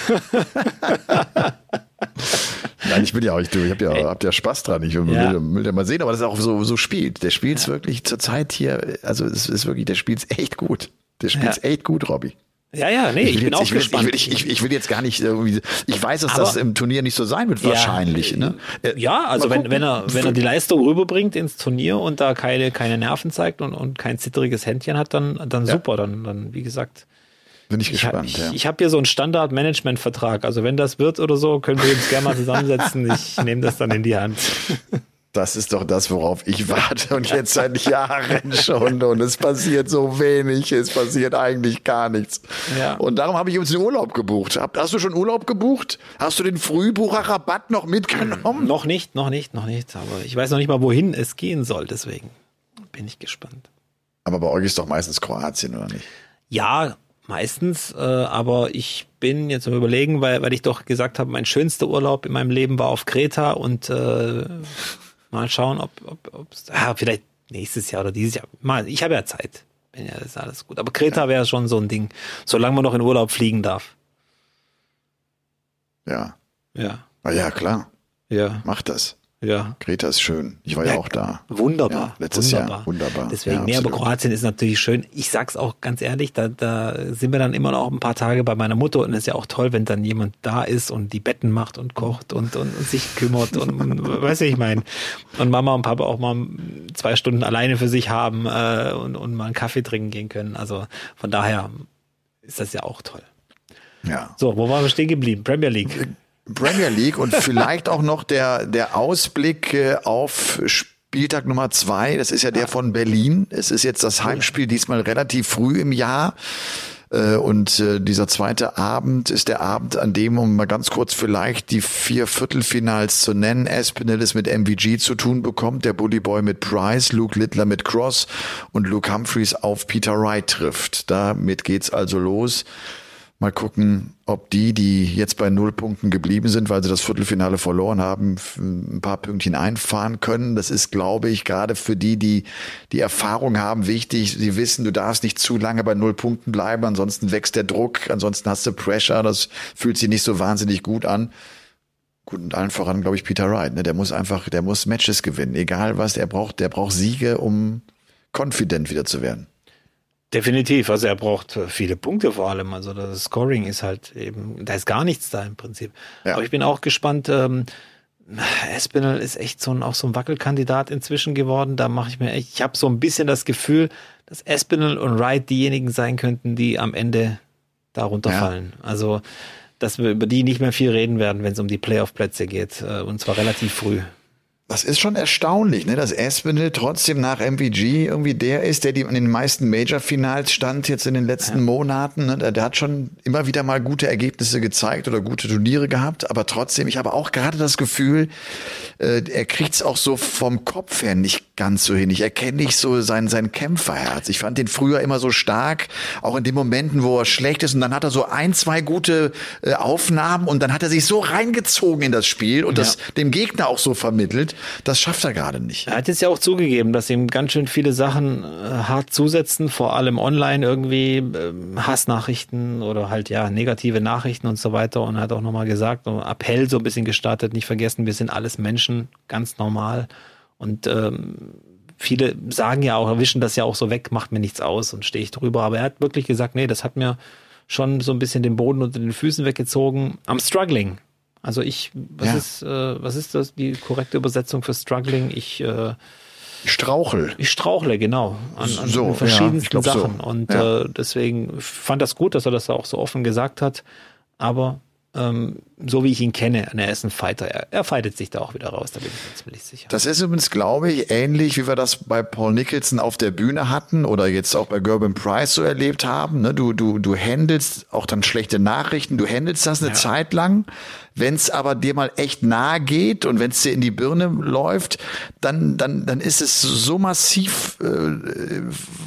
Nein, ich bin ja auch, ich, ich hab ja, hab ja Spaß dran. Ich will, Ja. will, will ja mal sehen, aber das ist auch so, so spielt. Der spielt's wirklich zurzeit hier, also es ist wirklich, der spielt's echt gut. Der spielt's Ja. echt gut, Robby. Ja, ja, nee, ich, will bin jetzt, auch ich will, gespannt. Ich will, ich, ich will jetzt gar nicht irgendwie, ich weiß, dass Aber- das im Turnier nicht so sein wird, Ja. wahrscheinlich. Ne? Äh, Ja, also mal wenn, gucken. wenn er, wenn er die Leistung rüberbringt ins Turnier und da keine, keine Nerven zeigt und, und kein zittriges Händchen hat, dann, dann Ja. super. Dann, dann, wie gesagt, Bin ich ich, hab- gespannt. ich, ja. ich habe hier so einen Standard-Management-Vertrag. Also wenn das wird oder so, können wir uns gerne mal zusammensetzen. Ich nehme das dann in die Hand. Das ist doch das, worauf ich warte und jetzt seit Jahren schon und es passiert so wenig, es passiert eigentlich gar nichts. Ja. Und darum habe ich uns den Urlaub gebucht. Hab- Hast du schon Urlaub gebucht? Hast du den Frühbucherrabatt noch mitgenommen? Noch nicht, noch nicht, noch nicht. Aber ich weiß noch nicht mal, wohin es gehen soll. Deswegen bin ich gespannt. Aber bei euch ist doch meistens Kroatien, oder nicht? Ja, meistens, äh, aber ich bin jetzt am Überlegen, weil, weil ich doch gesagt habe, mein schönster Urlaub in meinem Leben war auf Kreta und äh, mal schauen, ob, ob ob's, ah, vielleicht nächstes Jahr oder dieses Jahr. Mal, ich habe ja Zeit Ja, das ist alles gut. Aber Kreta wäre schon so ein Ding, solange man noch in Urlaub fliegen darf. Ja. Ja. Ah, ja, klar. Ja. Mach das. Ja. Kreta ist schön. Ich war ja, ja auch da. Wunderbar. Ja, letztes wunderbar. Jahr. Wunderbar. Deswegen, ja, nee, aber Kroatien ist natürlich schön. Ich sag's auch ganz ehrlich, da, da sind wir dann immer noch ein paar Tage bei meiner Mutter und es ist ja auch toll, wenn dann jemand da ist und die Betten macht und kocht und, und, und sich kümmert und, und weißt du, ich meine. Und Mama und Papa auch mal zwei Stunden alleine für sich haben äh, und, und mal einen Kaffee trinken gehen können. Also von daher ist das ja auch toll. Ja. So, wo waren wir stehen geblieben? Premier League. Premier League und vielleicht auch noch der, der Ausblick äh, auf Spieltag Nummer zwei. Das ist ja der von Berlin. Es ist jetzt das Heimspiel diesmal relativ früh im Jahr. Äh, und äh, dieser zweite Abend ist der Abend, an dem, um mal ganz kurz vielleicht die vier Viertelfinals zu nennen, Espinel mit M V G zu tun bekommt, der Bully Boy mit Price, Luke Littler mit Cross und Luke Humphreys auf Peter Wright trifft. Damit geht's also los. Mal gucken, ob die, die jetzt bei null Punkten geblieben sind, weil sie das Viertelfinale verloren haben, ein paar Pünktchen einfahren können. Das ist, glaube ich, gerade für die, die die Erfahrung haben, wichtig. Sie wissen, du darfst nicht zu lange bei null Punkten bleiben, ansonsten wächst der Druck, ansonsten hast du Pressure, das fühlt sich nicht so wahnsinnig gut an. Gut, und allen voran, glaube ich, Peter Wright, ne? Der muss einfach, der muss Matches gewinnen, egal was, er braucht, der braucht Siege, um confident wieder zu werden. Definitiv, also er braucht viele Punkte vor allem, also das Scoring ist halt eben, da ist gar nichts da im Prinzip. Ja. Aber ich bin auch gespannt, ähm, Espinel ist echt so ein, auch so ein Wackelkandidat inzwischen geworden, da mache ich mir echt, ich habe so ein bisschen das Gefühl, dass Espinel und Wright diejenigen sein könnten, die am Ende da runterfallen. Ja. Also, dass wir über die nicht mehr viel reden werden, wenn es um die Playoff-Plätze geht, und zwar relativ früh. Das ist schon erstaunlich, ne, dass Espinel trotzdem nach M V G irgendwie der ist, der die in den meisten Major-Finals stand jetzt in den letzten ja. Monaten. Ne? Der, der hat schon immer wieder mal gute Ergebnisse gezeigt oder gute Turniere gehabt, aber trotzdem, ich habe auch gerade das Gefühl, äh, er kriegt's auch so vom Kopf her nicht ganz so hin. Ich erkenne nicht so sein, sein Kämpferherz. Ich fand den früher immer so stark, auch in den Momenten, wo er schlecht ist und dann hat er so ein, zwei gute äh, Aufnahmen und dann hat er sich so reingezogen in das Spiel und ja. das dem Gegner auch so vermittelt. Das schafft er gerade nicht. Er hat jetzt ja auch zugegeben, dass ihm ganz schön viele Sachen äh, hart zusetzen, vor allem online irgendwie äh, Hassnachrichten oder halt ja negative Nachrichten und so weiter, und hat auch nochmal gesagt, und Appell so ein bisschen gestartet, nicht vergessen, wir sind alles Menschen, ganz normal, und ähm, viele sagen ja auch, wischen das ja auch so weg, macht mir nichts aus und stehe ich drüber, aber er hat wirklich gesagt, nee, das hat mir schon so ein bisschen den Boden unter den Füßen weggezogen. I'm struggling. Also ich, was ja. ist, äh, was ist das, die korrekte Übersetzung für struggling? Ich, äh, ich strauchel. Ich strauchle, genau, an, an so, verschiedensten ja, Sachen. So. Und ja. äh, deswegen fand das gut, dass er das auch so offen gesagt hat. Aber ähm, so wie ich ihn kenne, er ist ein Fighter. Er, er fightet sich da auch wieder raus, da bin ich mir ziemlich sicher. Das ist übrigens, glaube ich, ähnlich, wie wir das bei Paul Nicholson auf der Bühne hatten oder jetzt auch bei Gerben Price so erlebt haben. Ne? Du, du, du handelst auch dann schlechte Nachrichten, du handelst das eine ja. Zeit lang. Wenn es aber dir mal echt nahe geht und wenn es dir in die Birne läuft, dann dann dann ist es so massiv äh,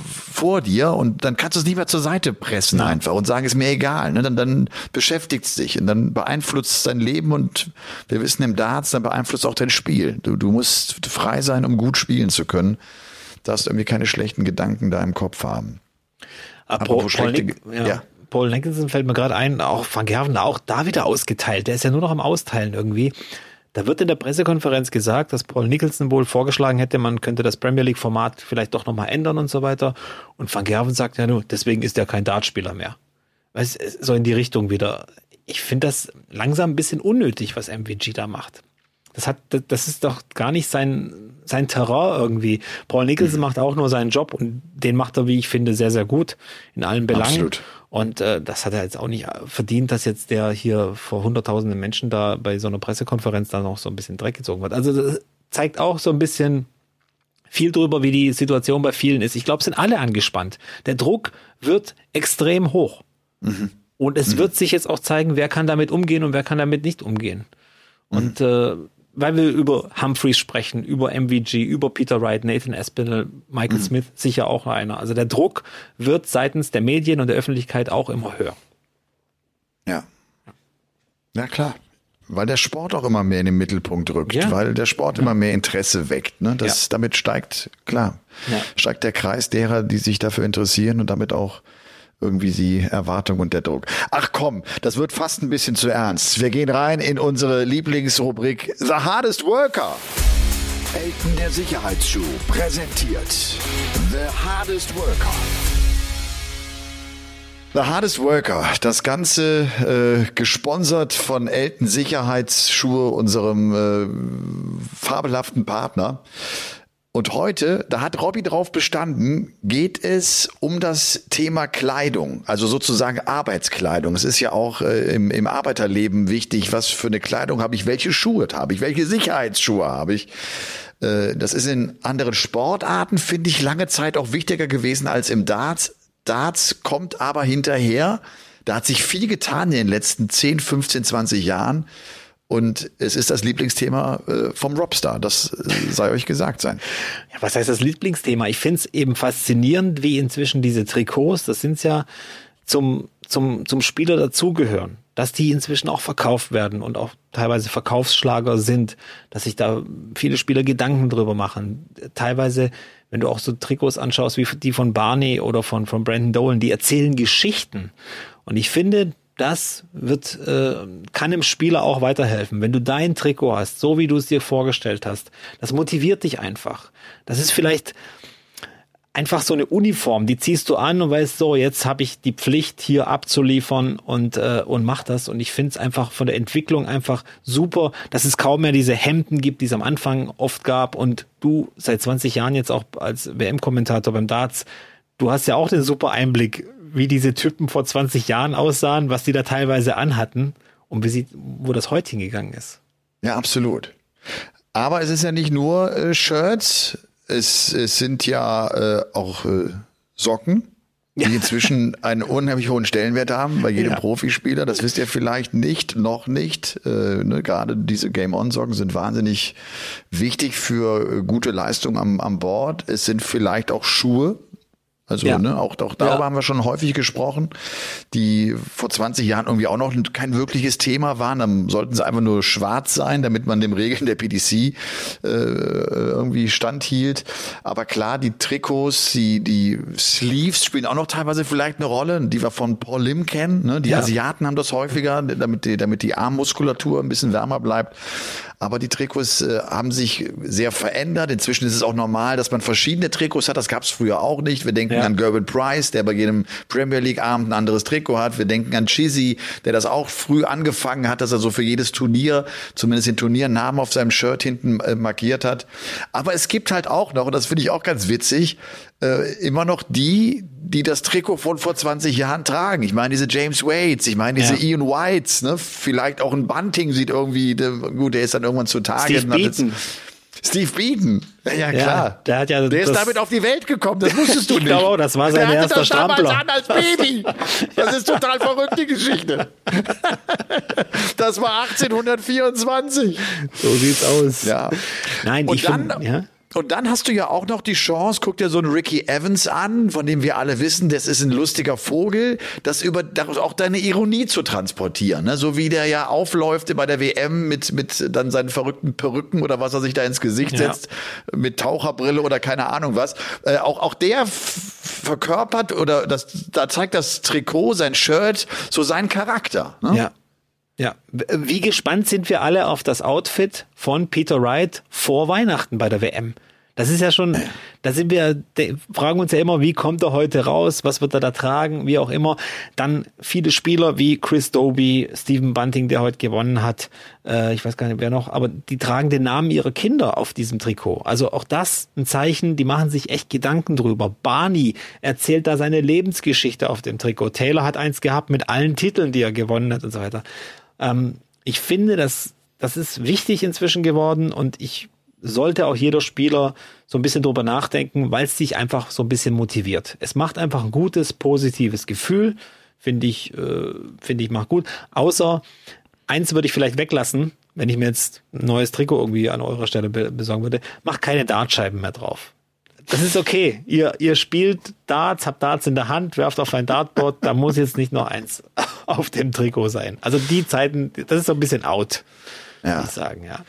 vor dir und dann kannst du es nicht mehr zur Seite pressen Nein. einfach und sagen, ist mir egal. Ne? Dann, dann beschäftigt es dich und dann beeinflusst es dein Leben und wir wissen im Darts, dann beeinflusst auch dein Spiel. Du, du musst frei sein, um gut spielen zu können. Du darfst irgendwie keine schlechten Gedanken da im Kopf haben. Apropos Aber schlechte, Nick, ja. ja. Paul Nicholson fällt mir gerade ein, auch Van Gerwen auch da wieder ausgeteilt. Der ist ja nur noch am Austeilen irgendwie. Da wird in der Pressekonferenz gesagt, dass Paul Nicholson wohl vorgeschlagen hätte, man könnte das Premier League Format vielleicht doch nochmal ändern und so weiter. Und Van Gerwen sagt ja nur, deswegen ist er kein Dartspieler mehr. Weißt, so in die Richtung wieder. Ich finde das langsam ein bisschen unnötig, was M V G da macht. Das hat, das ist doch gar nicht sein, sein Terrain irgendwie. Paul Nicholson mhm. macht auch nur seinen Job und den macht er, wie ich finde, sehr, sehr gut in allen Belangen. Absolut. Und äh, das hat er jetzt auch nicht verdient, dass jetzt der hier vor hunderttausenden Menschen da bei so einer Pressekonferenz da noch so ein bisschen Dreck gezogen wird. Also das zeigt auch so ein bisschen viel drüber, wie die Situation bei vielen ist. Ich glaube, es sind alle angespannt. Der Druck wird extrem hoch. Mhm. Und es mhm. wird sich jetzt auch zeigen, wer kann damit umgehen und wer kann damit nicht umgehen. Mhm. Und äh, weil wir über Humphreys sprechen, über M V G, über Peter Wright, Nathan Aspinall, Michael mhm. Smith, sicher auch einer. Also der Druck wird seitens der Medien und der Öffentlichkeit auch immer höher. Ja. Ja, klar. weil der Sport auch immer mehr in den Mittelpunkt rückt, ja. weil der Sport ja. immer mehr Interesse weckt. Ne? Das, ja. Damit steigt, klar, ja. steigt der Kreis derer, die sich dafür interessieren und damit auch irgendwie die Erwartung und der Druck. Ach komm, das wird fast ein bisschen zu ernst. Wir gehen rein in unsere Lieblingsrubrik The Hardest Worker. Elton der Sicherheitsschuh präsentiert The Hardest Worker. The Hardest Worker, das Ganze äh, gesponsert von Elton Sicherheitsschuhe, unserem äh, fabelhaften Partner. Und heute, da hat Robby drauf bestanden, geht es um das Thema Kleidung, also sozusagen Arbeitskleidung. Es ist ja auch äh, im, im Arbeiterleben wichtig, was für eine Kleidung habe ich, welche Schuhe habe ich, welche Sicherheitsschuhe habe ich. Äh, das ist in anderen Sportarten, finde ich, lange Zeit auch wichtiger gewesen als im Darts. Darts kommt aber hinterher. Da hat sich viel getan in den letzten zehn, fünfzehn, zwanzig Jahren. Und es ist das Lieblingsthema äh, vom Robstar. Das äh, sei euch gesagt sein. Ja, was heißt das Lieblingsthema? Ich finde es eben faszinierend, wie inzwischen diese Trikots, das sind ja zum, zum, zum Spieler dazugehören, dass die inzwischen auch verkauft werden und auch teilweise Verkaufsschlager sind, dass sich da viele Spieler Gedanken drüber machen. Teilweise, wenn du auch so Trikots anschaust wie die von Barney oder von, von Brandon Dolan, die erzählen Geschichten. Und ich finde, das wird, äh, kann dem Spieler auch weiterhelfen. Wenn du dein Trikot hast, so wie du es dir vorgestellt hast, das motiviert dich einfach. Das ist vielleicht einfach so eine Uniform, die ziehst du an und weißt so, jetzt habe ich die Pflicht, hier abzuliefern und äh, und mach das. Und ich finde es einfach von der Entwicklung einfach super, dass es kaum mehr diese Hemden gibt, die es am Anfang oft gab. Und du seit zwanzig Jahren jetzt auch als W M-Kommentator beim Darts, du hast ja auch den super Einblick, wie diese Typen vor zwanzig Jahren aussahen, was die da teilweise anhatten und wie sie, wo das heute hingegangen ist. Ja, absolut. Aber es ist ja nicht nur äh, Shirts, es, es sind ja äh, auch äh, Socken, die ja. inzwischen einen unheimlich hohen Stellenwert haben bei jedem ja. Profispieler. Das wisst ihr vielleicht nicht, noch nicht. Äh, ne, gerade diese Game-On-Socken sind wahnsinnig wichtig für äh, gute Leistung am, am Board. Es sind vielleicht auch Schuhe. Also, ja. ne, auch, auch darüber ja. haben wir schon häufig gesprochen, die vor zwanzig Jahren irgendwie auch noch kein wirkliches Thema waren. Dann sollten sie einfach nur schwarz sein, damit man den Regeln der P D C äh, irgendwie standhielt. Aber klar, die Trikots, die, die Sleeves spielen auch noch teilweise vielleicht eine Rolle, die wir von Paul Lim kennen. Ne? Die ja. Asiaten haben das häufiger, damit die, damit die Armmuskulatur ein bisschen wärmer bleibt. Aber die Trikots äh, haben sich sehr verändert. Inzwischen ist es auch normal, dass man verschiedene Trikots hat. Das gab es früher auch nicht. Wir denken ja. an Gerben Price, der bei jedem Premier League Abend ein anderes Trikot hat. Wir denken an Chizzy, der das auch früh angefangen hat, dass er so für jedes Turnier, zumindest den Turniernamen auf seinem Shirt hinten äh, markiert hat. Aber es gibt halt auch noch, und das finde ich auch ganz witzig, äh, immer noch die, die das Trikot von vor zwanzig Jahren tragen. Ich meine, diese James Wades, ich meine, diese ja. Ian Whites, ne? Vielleicht auch ein Bunting sieht irgendwie, der, gut, der ist dann irgendwann zu Tage. Steve Beaton. Steve Beaton. Ja, klar. Ja, der hat ja der ist damit auf die Welt gekommen, das wusstest du nicht. Ich glaube, das war sein der erster Strampler. Der hatte das damals an als Baby. Das ist total verrückt, die Geschichte. Das war achtzehnhundertvierundzwanzig. So sieht's aus. Ja. Nein, Und ich dann, find, ja. Und dann hast du ja auch noch die Chance, guck dir so einen Ricky Evans an, von dem wir alle wissen, das ist ein lustiger Vogel, das über das auch deine Ironie zu transportieren, ne? So wie der ja aufläuft bei der W M mit mit dann seinen verrückten Perücken oder was er sich da ins Gesicht ja. setzt, mit Taucherbrille oder keine Ahnung was. Äh, auch auch der f- verkörpert oder das da zeigt das Trikot, sein Shirt, so seinen Charakter. Ne? Ja. Ja, wie gespannt sind wir alle auf das Outfit von Peter Wright vor Weihnachten bei der W M. Das ist ja schon, da sind wir, fragen uns ja immer, wie kommt er heute raus, was wird er da tragen, wie auch immer. Dann viele Spieler wie Chris Dobie, Stephen Bunting, der heute gewonnen hat, äh, ich weiß gar nicht wer noch, aber die tragen den Namen ihrer Kinder auf diesem Trikot. Also auch das ein Zeichen, die machen sich echt Gedanken drüber. Barney erzählt da seine Lebensgeschichte auf dem Trikot. Taylor hat eins gehabt mit allen Titeln, die er gewonnen hat und so weiter. Ähm, ich finde, dass das ist wichtig inzwischen geworden und ich sollte auch jeder Spieler so ein bisschen drüber nachdenken, weil es dich einfach so ein bisschen motiviert. Es macht einfach ein gutes, positives Gefühl, finde ich, äh, finde ich macht gut. Außer eins würde ich vielleicht weglassen, wenn ich mir jetzt ein neues Trikot irgendwie an eurer Stelle be- besorgen würde, macht keine Dartscheiben mehr drauf. Das ist okay. Ihr, ihr spielt Darts, habt Darts in der Hand, werft auf ein Dartboard, da muss jetzt nicht noch eins auf dem Trikot sein. Also die Zeiten, das ist so ein bisschen out, ja. würde ich sagen, ja.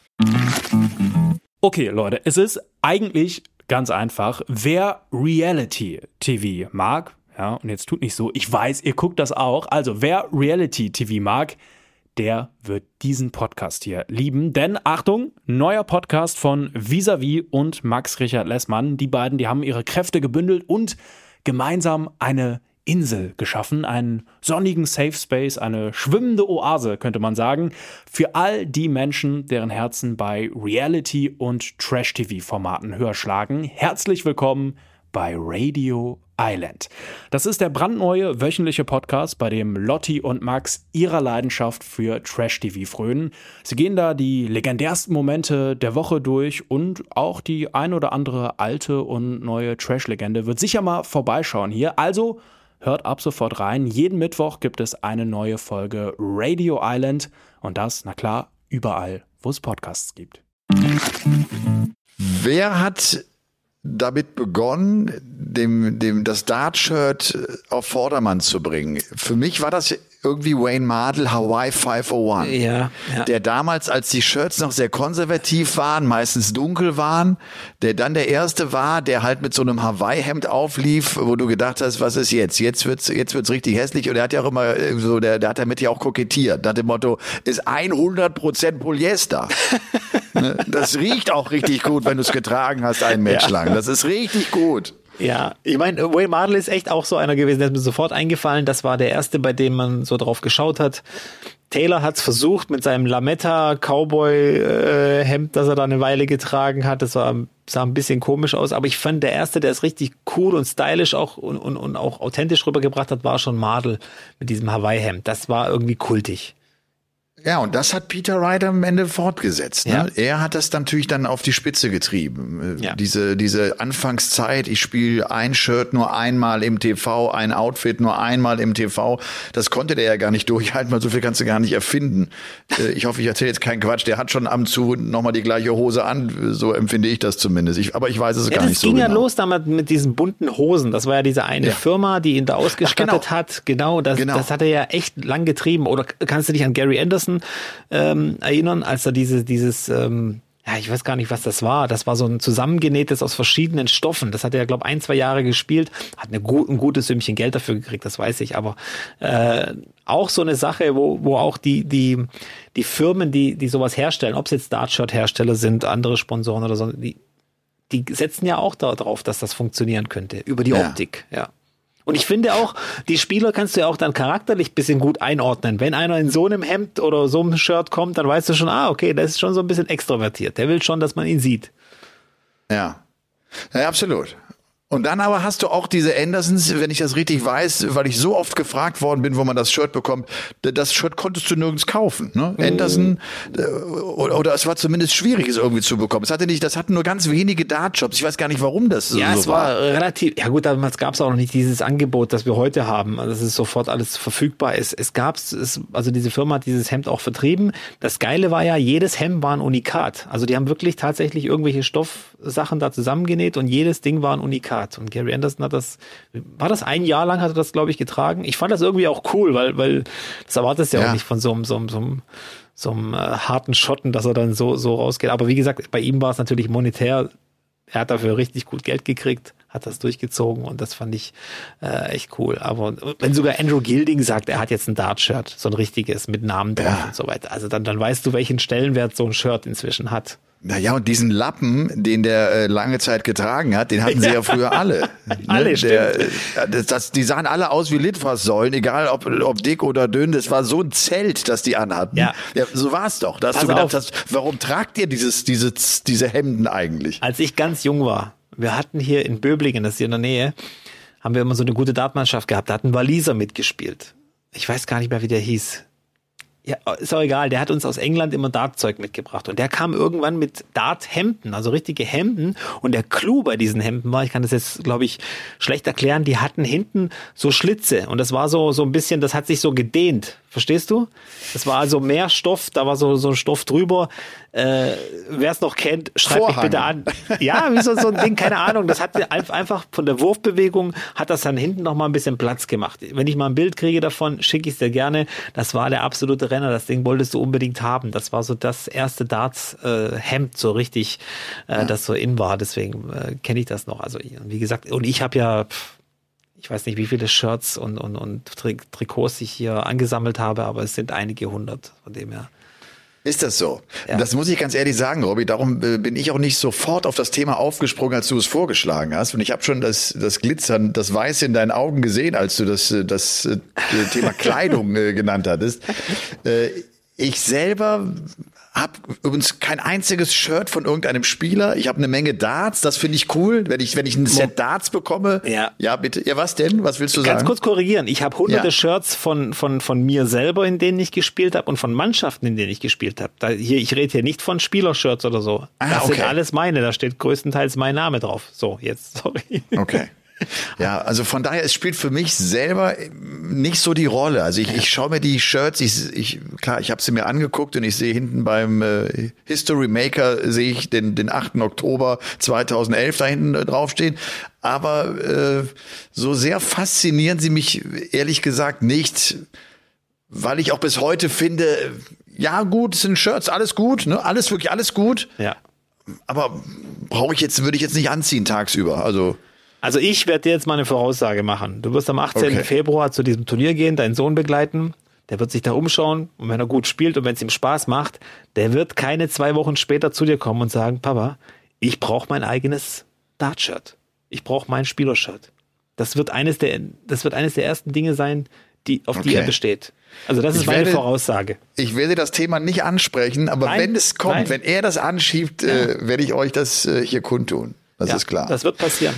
Okay, Leute, es ist eigentlich ganz einfach. Wer Reality-T V mag, ja, und jetzt tut nicht so, ich weiß, ihr guckt das auch, also wer Reality-T V mag, der wird diesen Podcast hier lieben. Denn, Achtung, neuer Podcast von Vis-a-vis und Max Richard Lessmann. Die beiden, die haben ihre Kräfte gebündelt und gemeinsam eine Insel geschaffen, einen sonnigen Safe Space, eine schwimmende Oase, könnte man sagen, für all die Menschen, deren Herzen bei Reality- und Trash-T V-Formaten höher schlagen. Herzlich willkommen bei Radio Island. Das ist der brandneue wöchentliche Podcast, bei dem Lotti und Max ihrer Leidenschaft für Trash-T V frönen. Sie gehen da die legendärsten Momente der Woche durch und auch die ein oder andere alte und neue Trash-Legende wird sicher mal vorbeischauen hier. Also hört ab sofort rein. Jeden Mittwoch gibt es eine neue Folge Radio Island und das, na klar, überall, wo es Podcasts gibt. Wer hat damit begonnen, dem, dem, das Dart-Shirt auf Vordermann zu bringen? Für mich war das irgendwie Wayne Mardell, Hawaii fünf null eins. Ja, ja. Der damals, als die Shirts noch sehr konservativ waren, meistens dunkel waren, der dann der erste war, der halt mit so einem Hawaii-Hemd auflief, wo du gedacht hast, was ist jetzt? Jetzt wird's, jetzt wird's richtig hässlich. Und er hat ja auch immer so, der, der hat damit ja auch kokettiert. Nach dem Motto, ist hundert Prozent Polyester. Das riecht auch richtig gut, wenn du es getragen hast, ein Match Ja. lang. Das ist richtig gut. Ja, ich meine, Wayne Mardell ist echt auch so einer gewesen, der ist mir sofort eingefallen. Das war der erste, bei dem man so drauf geschaut hat. Taylor hat's versucht mit seinem Lametta-Cowboy-Hemd, das er da eine Weile getragen hat. Das war, sah ein bisschen komisch aus, aber ich fand, der erste, der es richtig cool und stylisch auch und, und, und auch authentisch rübergebracht hat, war schon Mardell mit diesem Hawaii-Hemd. Das war irgendwie kultig. Ja, und das hat Peter Wright am Ende fortgesetzt. Ne? Ja. Er hat das natürlich dann auf die Spitze getrieben. Ja. Diese, diese Anfangszeit, ich spiele ein Shirt nur einmal im T V, ein Outfit nur einmal im T V, das konnte der ja gar nicht durchhalten, weil so viel kannst du gar nicht erfinden. Ich hoffe, ich erzähle jetzt keinen Quatsch. Der hat schon ab und zu nochmal die gleiche Hose an, so empfinde ich das zumindest. Ich, aber ich weiß es Ja, gar nicht so genau. Das ging ja genau. los damals mit diesen bunten Hosen. Das war ja diese eine Ja. Firma, die ihn da ausgestattet Ach, genau. hat. Genau, das, Genau. das hat er ja echt lang getrieben. Oder kannst du dich an Gary Anderson ähm, erinnern, als er diese, dieses, ähm, ja, ich weiß gar nicht, was das war. Das war so ein zusammengenähtes aus verschiedenen Stoffen. Das hat er ja, glaube ich, ein, zwei Jahre gespielt. Hat eine gut, ein gutes Sümmchen Geld dafür gekriegt, das weiß ich. Aber äh, auch so eine Sache, wo, wo auch die, die, die Firmen, die, die sowas herstellen, ob es jetzt Dart-Shirt-Hersteller sind, andere Sponsoren oder so, die, die setzen ja auch darauf, dass das funktionieren könnte. Über die Ja. Optik, ja. Und ich finde auch, die Spieler kannst du ja auch dann charakterlich ein bisschen gut einordnen. Wenn einer in so einem Hemd oder so einem Shirt kommt, dann weißt du schon, ah, okay, der ist schon so ein bisschen extrovertiert. Der will schon, dass man ihn sieht. Ja. Ja, absolut. Und dann aber hast du auch diese Andersons, wenn ich das richtig weiß, weil ich so oft gefragt worden bin, wo man das Shirt bekommt, das Shirt konntest du nirgends kaufen. Ne? Mm. Anderson, oder, oder es war zumindest schwierig, es irgendwie zu bekommen. Es hatte nicht, das hatten nur ganz wenige Dartshops. Ich weiß gar nicht, warum das Ja, so es war relativ, ja gut, damals gab es auch noch nicht dieses Angebot, das wir heute haben. Also es ist sofort alles verfügbar. Es, es gab es, also diese Firma hat dieses Hemd auch vertrieben. Das Geile war ja, jedes Hemd war ein Unikat. Also die haben wirklich tatsächlich irgendwelche Stoffsachen da zusammengenäht und jedes Ding war ein Unikat. Und Gary Anderson hat das, war das ein Jahr lang, hat er das, glaube ich, getragen. Ich fand das irgendwie auch cool, weil, weil das erwartest du ja, ja auch nicht von so einem, so einem, so einem, so einem äh, harten Schotten, dass er dann so, so rausgeht. Aber wie gesagt, bei ihm war es natürlich monetär. Er hat dafür richtig gut Geld gekriegt, hat das durchgezogen und das fand ich äh, echt cool. Aber wenn sogar Andrew Gilding sagt, er hat jetzt ein Dart-Shirt, so ein richtiges mit Namen drauf ja. und so weiter, also dann, dann weißt du, welchen Stellenwert so ein Shirt inzwischen hat. Naja, und diesen Lappen, den der äh, lange Zeit getragen hat, den hatten sie ja, ja früher alle. alle, ne? stimmt. Der, das, das, die sahen alle aus wie Litfaßsäulen, egal ob, ob dick oder dünn. Das war so ein Zelt, das die anhatten. Ja. Ja, so war es doch. Da hast Pass du gedacht, auf. hast, warum tragt ihr dieses, diese, diese Hemden eigentlich? Als ich ganz jung war, wir hatten hier in Böblingen, das ist hier in der Nähe, haben wir immer so eine gute Dartmannschaft gehabt. Da hat ein Waliser mitgespielt. Ich weiß gar nicht mehr, wie der hieß. Ja, ist auch egal, der hat uns aus England immer Dartzeug mitgebracht und der kam irgendwann mit Dart-Hemden, also richtige Hemden und der Clou bei diesen Hemden war, ich kann das jetzt, glaube ich, schlecht erklären, die hatten hinten so Schlitze und das war so so ein bisschen, das hat sich so gedehnt, verstehst du? Das war also mehr Stoff, da war so so ein Stoff drüber, äh, wer es noch kennt, schreibt mich bitte an. Ja, wie so, so ein Ding, keine Ahnung, das hat einfach von der Wurfbewegung, hat das dann hinten noch mal ein bisschen Platz gemacht. Wenn ich mal ein Bild kriege davon, schicke ich es dir gerne, das war der absolute Renner, das Ding wolltest du unbedingt haben. Das war so das erste Darts-Hemd, äh, so richtig, äh, ja. das so in war. Deswegen äh, kenne ich das noch. Also wie gesagt, und ich habe ja, ich weiß nicht, wie viele Shirts und, und, und Trik- Trikots ich hier angesammelt habe, aber es sind einige hundert, von dem her. Ist das so? Ja. Das muss ich ganz ehrlich sagen, Robby. Darum äh, bin ich auch nicht sofort auf das Thema aufgesprungen, als du es vorgeschlagen hast. Und ich habe schon das, das Glitzern, das Weiß in deinen Augen gesehen, als du das, das äh, Thema Kleidung äh, genannt hattest. Äh, ich selber habe übrigens kein einziges Shirt von irgendeinem Spieler. Ich habe eine Menge Darts, das finde ich cool. Wenn ich wenn ich ein Set Darts bekomme, ja, ja bitte. Ja, was denn? Was willst du sagen? Ganz kurz korrigieren. Ich habe hunderte ja. Shirts von von von mir selber, in denen ich gespielt habe, und von Mannschaften, in denen ich gespielt habe. Da hier, ich rede hier nicht von Spielershirts oder so. Ah, das okay. sind alles meine. Da steht größtenteils mein Name drauf. So, jetzt sorry. Okay. Ja, also von daher, es spielt für mich selber nicht so die Rolle. Also ich, ich schaue mir die Shirts, ich, ich klar, ich habe sie mir angeguckt und ich sehe hinten beim äh, History Maker sehe ich den den achten Oktober zweitausendelf da hinten äh, draufstehen. Aber äh, so sehr faszinieren sie mich ehrlich gesagt nicht, weil ich auch bis heute finde, ja gut, es sind Shirts, alles gut, ne, alles wirklich alles gut. Ja. Aber brauche ich jetzt, würde ich jetzt nicht anziehen tagsüber. Also Also ich werde dir jetzt mal eine Voraussage machen. Du wirst am achtzehnten Okay. Februar zu diesem Turnier gehen, deinen Sohn begleiten. Der wird sich da umschauen und wenn er gut spielt und wenn es ihm Spaß macht, der wird keine zwei Wochen später zu dir kommen und sagen, Papa, ich brauche mein eigenes Dartshirt. Ich brauche mein Spielershirt. Das wird eines der, das wird eines der ersten Dinge sein, die, auf die Okay. er besteht. Also das ist Ich meine werde- Voraussage. Ich werde das Thema nicht ansprechen, aber Nein, wenn es kommt, nein. wenn er das anschiebt, äh, werde ich euch das äh, hier kundtun. Das Ja, ist klar. Das wird passieren.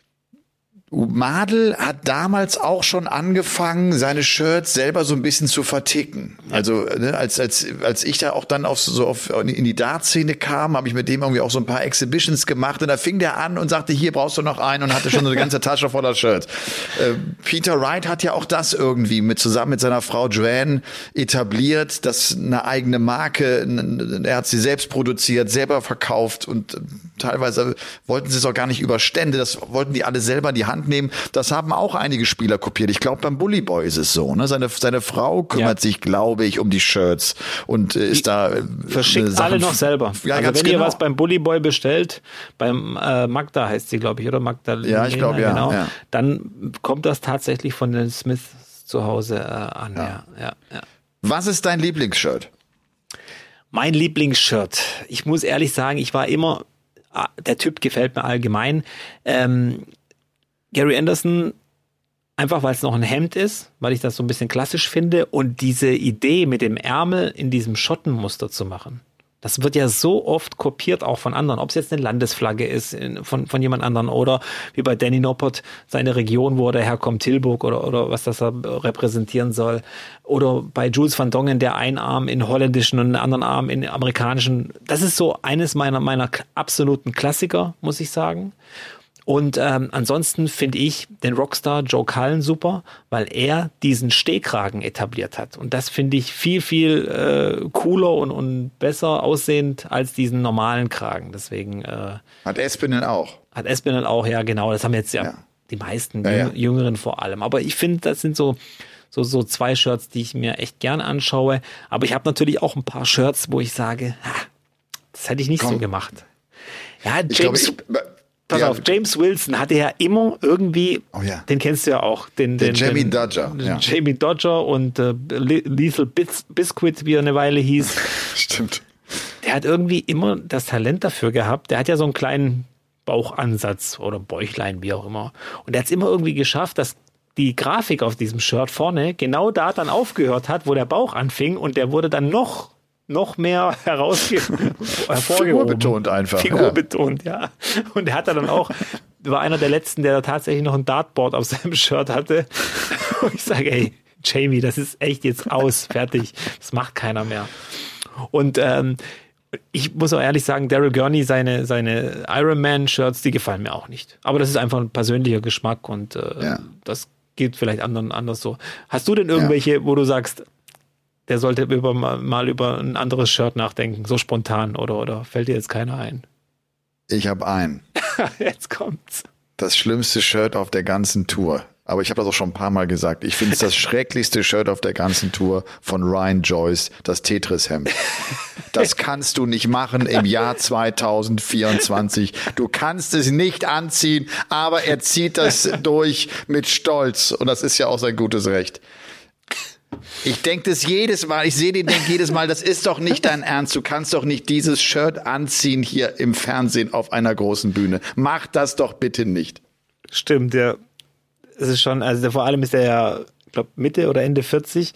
Madl hat damals auch schon angefangen, seine Shirts selber so ein bisschen zu verticken. Also ne, als als als ich da auch dann auf so auf in die Dart-Szene kam, habe ich mit dem irgendwie auch so ein paar Exhibitions gemacht und da fing der an und sagte, hier brauchst du noch einen und hatte schon so eine ganze Tasche voller Shirts. Äh, Peter Wright hat ja auch das irgendwie mit zusammen mit seiner Frau Joanne etabliert, dass eine eigene Marke, n- er hat sie selbst produziert, selber verkauft und äh, teilweise wollten sie es auch gar nicht über Stände, das wollten die alle selber in die Hand nehmen. Das haben auch einige Spieler kopiert. Ich glaube, beim Bully Boy ist es so. Ne? Seine, seine Frau kümmert Ja. sich, glaube ich, um die Shirts und äh, ist da äh, Verschickt Sachen- alle noch selber. Ja, also ganz wenn genau. ihr was beim Bully Boy bestellt, beim äh, Magda heißt sie, glaube ich, oder Magdalena, Ja, ich glaub, ja, genau, ja. dann kommt das tatsächlich von den Smiths zu Hause äh, an. Ja. Ja, ja. Was ist dein Lieblingsshirt? Mein Lieblingsshirt. Ich muss ehrlich sagen, ich war immer, ah, der Typ gefällt mir allgemein. Ähm, Gary Anderson, einfach weil es noch ein Hemd ist, weil ich das so ein bisschen klassisch finde und diese Idee mit dem Ärmel in diesem Schottenmuster zu machen. Das wird ja so oft kopiert, auch von anderen, ob es jetzt eine Landesflagge ist in, von, von jemand anderen oder wie bei Danny Noppert, seine Region, wo er herkommt, Tilburg oder, oder was das repräsentieren soll. Oder bei Jules van Dongen, der einen Arm in holländischen und den anderen Arm in amerikanischen. Das ist so eines meiner, meiner absoluten Klassiker, muss ich sagen. Und ähm, ansonsten finde ich den Rockstar Joe Cullen super, weil er diesen Stehkragen etabliert hat. Und das finde ich viel, viel äh, cooler und, und besser aussehend als diesen normalen Kragen. Deswegen äh, Hat Espinel auch. hat Espinel auch, ja genau, das haben jetzt ja, Ja. die meisten, Ja, ja. Jüng- Jüngeren vor allem. Aber ich finde, das sind so, so, so zwei Shirts, die ich mir echt gern anschaue. Aber ich habe natürlich auch ein paar Shirts, wo ich sage, ha, das hätte ich nicht Komm. so gemacht. Ja, Ich glaube, James... ich, Pass ja, auf, James Wilson hatte ja immer irgendwie, Oh ja. den kennst du ja auch, den, Den den, Jamie den, Dodger, den ja. Jamie Dodger und äh, Le- Lethal Bis- Biscuit, wie er eine Weile hieß. stimmt. Der hat irgendwie immer das Talent dafür gehabt. Der hat ja so einen kleinen Bauchansatz oder Bäuchlein, wie auch immer. Und der hat es immer irgendwie geschafft, dass die Grafik auf diesem Shirt vorne genau da dann aufgehört hat, wo der Bauch anfing und der wurde dann noch noch mehr herausge- hervorgehoben. Figurbetont einfach, Figurbetont, ja. Und er hat dann auch, war einer der letzten, der tatsächlich noch ein Dartboard auf seinem Shirt hatte. Und ich sage, ey, Jamie, das ist echt jetzt aus, fertig. Das macht keiner mehr. Und ähm, ich muss auch ehrlich sagen, Daryl Gurney, seine, seine Iron Man-Shirts, die gefallen mir auch nicht. Aber das ist einfach ein persönlicher Geschmack und äh, Ja. das geht vielleicht anderen anders so. Hast du denn irgendwelche, ja. wo du sagst, der sollte über, mal über ein anderes Shirt nachdenken, so spontan, oder, oder fällt dir jetzt keiner ein? Ich habe einen. Jetzt kommt's. Das schlimmste Shirt auf der ganzen Tour. Aber ich habe das auch schon ein paar Mal gesagt. Ich finde es das schrecklichste Shirt auf der ganzen Tour von Ryan Joyce, das Tetris-Hemd. Das kannst du nicht machen im Jahr zwanzig vierundzwanzig. Du kannst es nicht anziehen, aber er zieht das durch mit Stolz. Und das ist ja auch sein gutes Recht. Ich denke das jedes Mal, ich sehe den, denke jedes Mal, das ist doch nicht dein Ernst. Du kannst doch nicht dieses Shirt anziehen hier im Fernsehen auf einer großen Bühne. Mach das doch bitte nicht. Stimmt, ja. Es ist schon, also vor allem ist er ja, ich glaube, Mitte oder Ende vierzig.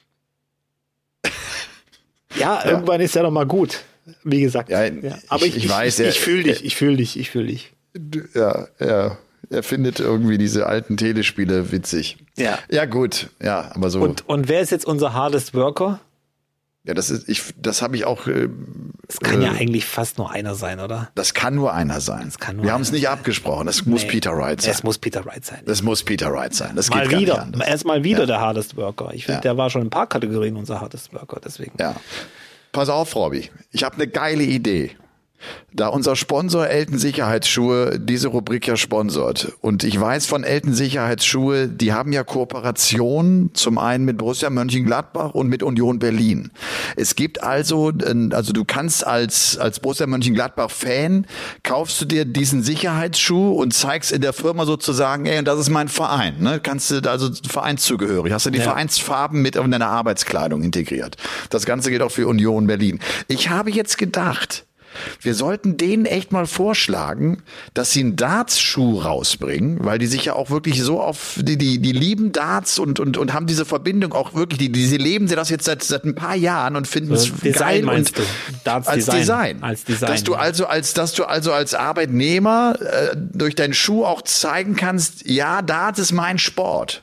Ja, ja, irgendwann ist er doch mal gut. Wie gesagt. Ja, ja. Aber ich, ich, ich, ich weiß, ich, er, ich fühle dich, ich fühle dich, ich fühle dich. Ja, ja. Er findet irgendwie diese alten Telespiele witzig. Ja. Ja, gut. Ja, aber so. Und, und wer ist jetzt unser hardest worker? Ja, das ist, ich, das habe ich auch. Äh, das kann äh, ja eigentlich fast nur einer sein, oder? Das kann nur einer sein. Das kann nur Wir haben es einer nicht sein. abgesprochen. Das muss Nee, Peter Wright sein. Es muss Peter Wright sein. Das muss Peter Wright sein. Das mal geht gar wieder. nicht anders. Er ist mal wieder Ja. der hardest worker. Ich finde, Ja. der war schon in ein paar Kategorien unser hardest worker. Deswegen. Ja. Pass auf, Robby. Ich habe eine geile Idee. Da unser Sponsor Elten Sicherheitsschuhe diese Rubrik ja sponsort und ich weiß von Elten Sicherheitsschuhe, die haben ja Kooperationen zum einen mit Borussia Mönchengladbach und mit Union Berlin. Es gibt also, also du kannst als als Borussia Mönchengladbach Fan, kaufst du dir diesen Sicherheitsschuh und zeigst in der Firma sozusagen, ey, und das ist mein Verein, ne? Kannst du also vereinszugehörig, hast du die Ja. Vereinsfarben mit in deiner Arbeitskleidung integriert. Das Ganze geht auch für Union Berlin. Ich habe jetzt gedacht, wir sollten denen echt mal vorschlagen, dass sie einen Darts-Schuh rausbringen, weil die sich ja auch wirklich so auf, die, die, die lieben Darts und, und, und haben diese Verbindung auch wirklich, die, die sie leben sie das jetzt seit, seit ein paar Jahren und finden es Design geil meinst und du? Darts als Design. Design. Als Design. Dass du also als, dass du also als Arbeitnehmer äh, durch deinen Schuh auch zeigen kannst, ja, Darts ist mein Sport.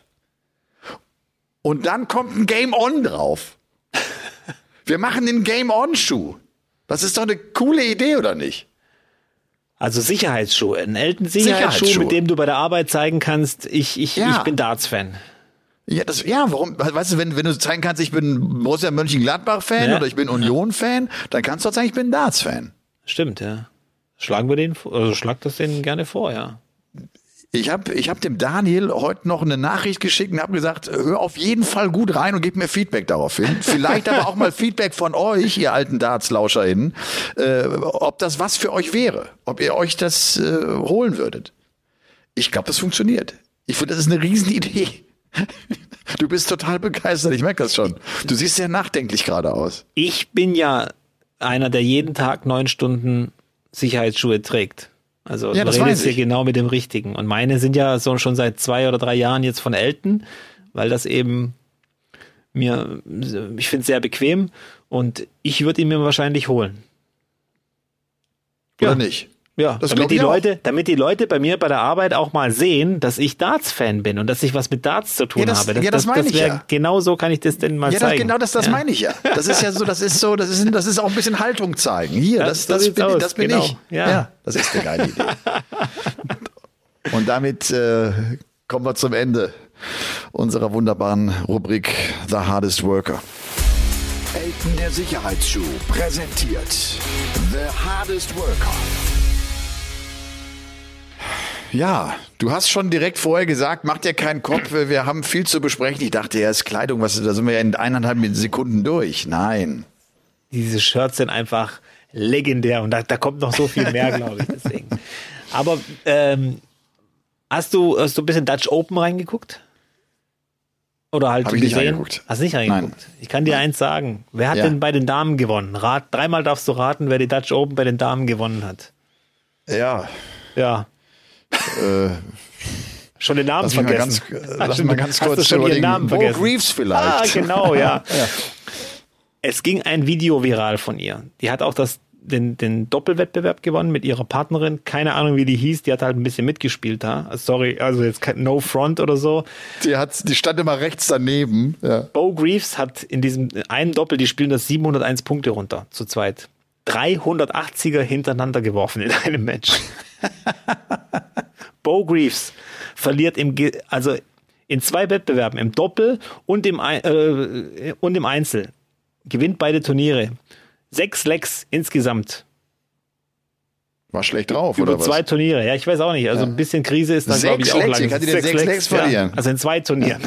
Und dann kommt ein Game-On drauf. Wir machen den Game-On-Schuh. Das ist doch eine coole Idee, oder nicht? Also Sicherheitsschuh, ein Elten Sicherheitsschuh, Sicherheitsschuh. mit dem du bei der Arbeit zeigen kannst, ich, ich, Ja. ich bin Darts-Fan. Ja, das, ja, warum, weißt du, wenn, wenn du zeigen kannst, ich bin Borussia Mönchengladbach-Fan Ja. oder ich bin Union-Fan, dann kannst du auch sagen, ich bin Darts-Fan. Stimmt, ja. Schlagen wir den, vor- also schlag das denen gerne vor, ja. Ich habe ich hab dem Daniel heute noch eine Nachricht geschickt und habe gesagt, hör auf jeden Fall gut rein und gib mir Feedback darauf hin. Vielleicht aber auch mal Feedback von euch, ihr alten Darts-LauscherInnen, äh, ob das was für euch wäre, ob ihr euch das äh, holen würdet. Ich glaube, das funktioniert. Ich finde, das ist eine Riesenidee. Du bist total begeistert, ich merke das schon. Du siehst sehr nachdenklich gerade aus. Ich bin ja einer, der jeden Tag neun Stunden Sicherheitsschuhe trägt. Also Ja, du das redest weiß hier ich. genau mit dem Richtigen. Und meine sind ja so schon seit zwei oder drei Jahren jetzt von Elten, weil das eben mir, ich finde es sehr bequem und ich würde ihn mir wahrscheinlich holen. Oder Ja. nicht? Ja, Das damit glaub die ich auch. Leute, damit die Leute bei mir bei der Arbeit auch mal sehen, dass ich Darts-Fan bin und dass ich was mit Darts zu tun Ja, das- habe. ja, das meine ich wär- ja. Genau so kann ich das denn mal Ja, das, zeigen. genau das, das ja. meine ich ja. Das ist ja so, das ist so, das ist, das ist auch ein bisschen Haltung zeigen. Hier, Ja, das, so das, sieht's bin, aus, das bin genau. ich. Ja. Das ist eine geile Idee. Und damit äh, kommen wir zum Ende unserer wunderbaren Rubrik The Hardest Worker. Elten der Sicherheitsschuh präsentiert The Hardest Worker. Ja, du hast schon direkt vorher gesagt, mach dir keinen Kopf, wir haben viel zu besprechen. Ich dachte, ja, ist Kleidung, was, da sind wir ja in eineinhalb Sekunden durch. Nein. Diese Shirts sind einfach legendär und da, da kommt noch so viel mehr, glaube ich. Deswegen. Aber ähm, hast du hast du ein bisschen Dutch Open reingeguckt? Oder halt Hab ich nicht gesehen? reingeguckt. Hast nicht reingeguckt? Nein. Ich kann dir eins sagen. Wer hat Ja. denn bei den Damen gewonnen? Rat, dreimal darfst du raten, wer die Dutch Open bei den Damen gewonnen hat. Ja, Ja. äh, Schon den Namen lass mich mal vergessen. ganz, Hast lass du- mich mal ganz hast kurz du schon ihren überlegen. Namen Bo vergessen? Greaves vielleicht. Ah, genau, ja. Es ging ein Video viral von ihr. Die hat auch das den, den Doppelwettbewerb gewonnen mit ihrer Partnerin. Keine Ahnung, wie die hieß. Die hat halt ein bisschen mitgespielt da. Sorry, also jetzt kein No Front oder so. Die, hat, die stand immer rechts daneben. Ja. Bo Greaves hat in diesem einen Doppel, die spielen das siebenhunderteins Punkte runter, zu zweit. dreihundertachtziger hintereinander geworfen in einem Match. Bo Greaves verliert im, Ge- also in zwei Wettbewerben, im Doppel und im, äh, und im Einzel. Gewinnt beide Turniere. Sechs Lecks insgesamt. War schlecht drauf, Über oder was? zwei Turniere. Ja, ich weiß auch nicht. Also Ja. ein bisschen Krise ist dann, glaube ich, Sechs auch Lecks? lang. Wie kann die denn sechs Lecks verlieren? Ja, also in zwei Turnieren.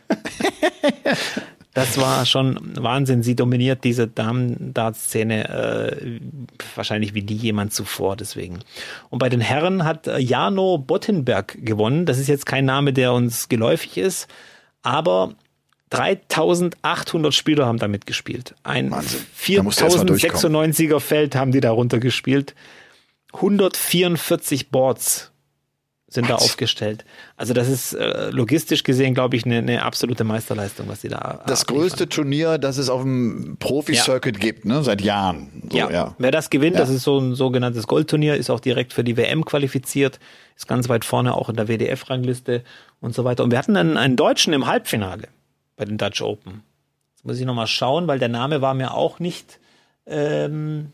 Das war schon Wahnsinn. Sie dominiert diese Damen-Dart-Szene äh, wahrscheinlich wie nie jemand zuvor, deswegen. Und bei den Herren hat äh, Jarno Bottenberg gewonnen. Das ist jetzt kein Name, der uns geläufig ist, aber dreitausendachthundert Spieler haben da mitgespielt. Ein viertausendsechsundneunziger Feld haben die da runtergespielt. hundertvierundvierzig Boards sind Was? da aufgestellt. Also das ist äh, logistisch gesehen, glaube ich, eine, eine absolute Meisterleistung, was die da Das abliefern. Größte Turnier, das es auf dem Profi-Circuit ja. gibt, ne? Seit Jahren. So, ja. ja, wer das gewinnt, ja. das ist so ein sogenanntes Goldturnier, ist auch direkt für die W M qualifiziert, ist ganz weit vorne auch in der W D F-Rangliste und so weiter. Und wir hatten einen, einen Deutschen im Halbfinale bei den Dutch Open. Jetzt muss ich nochmal schauen, weil der Name war mir auch nicht ähm,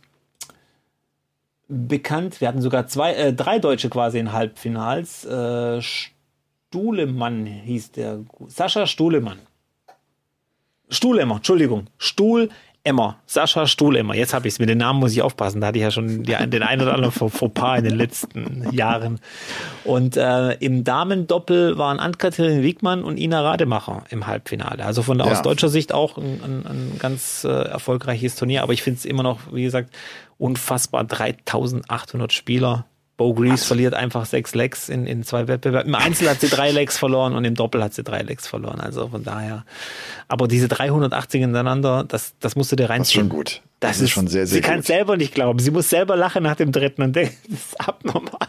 bekannt. Wir hatten sogar zwei, äh, drei Deutsche quasi in Halbfinals. Äh, Stuhlemann hieß der. Sascha Stuhlemann. Stuhlemmer, Entschuldigung. Stuhlemmer. Sascha Stuhlemmer. Jetzt habe ich es. Mit den Namen muss ich aufpassen. Da hatte ich ja schon die, den einen oder anderen Fauxpas in den letzten Jahren. Und äh, im Damendoppel waren Ann-Kathrin Wiegmann und Ina Rademacher im Halbfinale. Also von der, ja. aus deutscher Sicht auch ein, ein, ein ganz äh, erfolgreiches Turnier. Aber ich finde es immer noch, wie gesagt, unfassbar. dreitausendachthundert Spieler. Bo Greaves verliert einfach sechs Lecks in, in zwei Wettbewerben. Im Einzel hat sie drei Lecks verloren und im Doppel hat sie drei Lecks verloren. Also von daher. Aber diese dreihundertachtzig hintereinander, das, das musst du dir reinziehen. Das ist schon gut. Das, das ist, ist schon sehr, sehr sie gut. Sie kann es selber nicht glauben. Sie muss selber lachen nach dem dritten und denkt, das ist abnormal.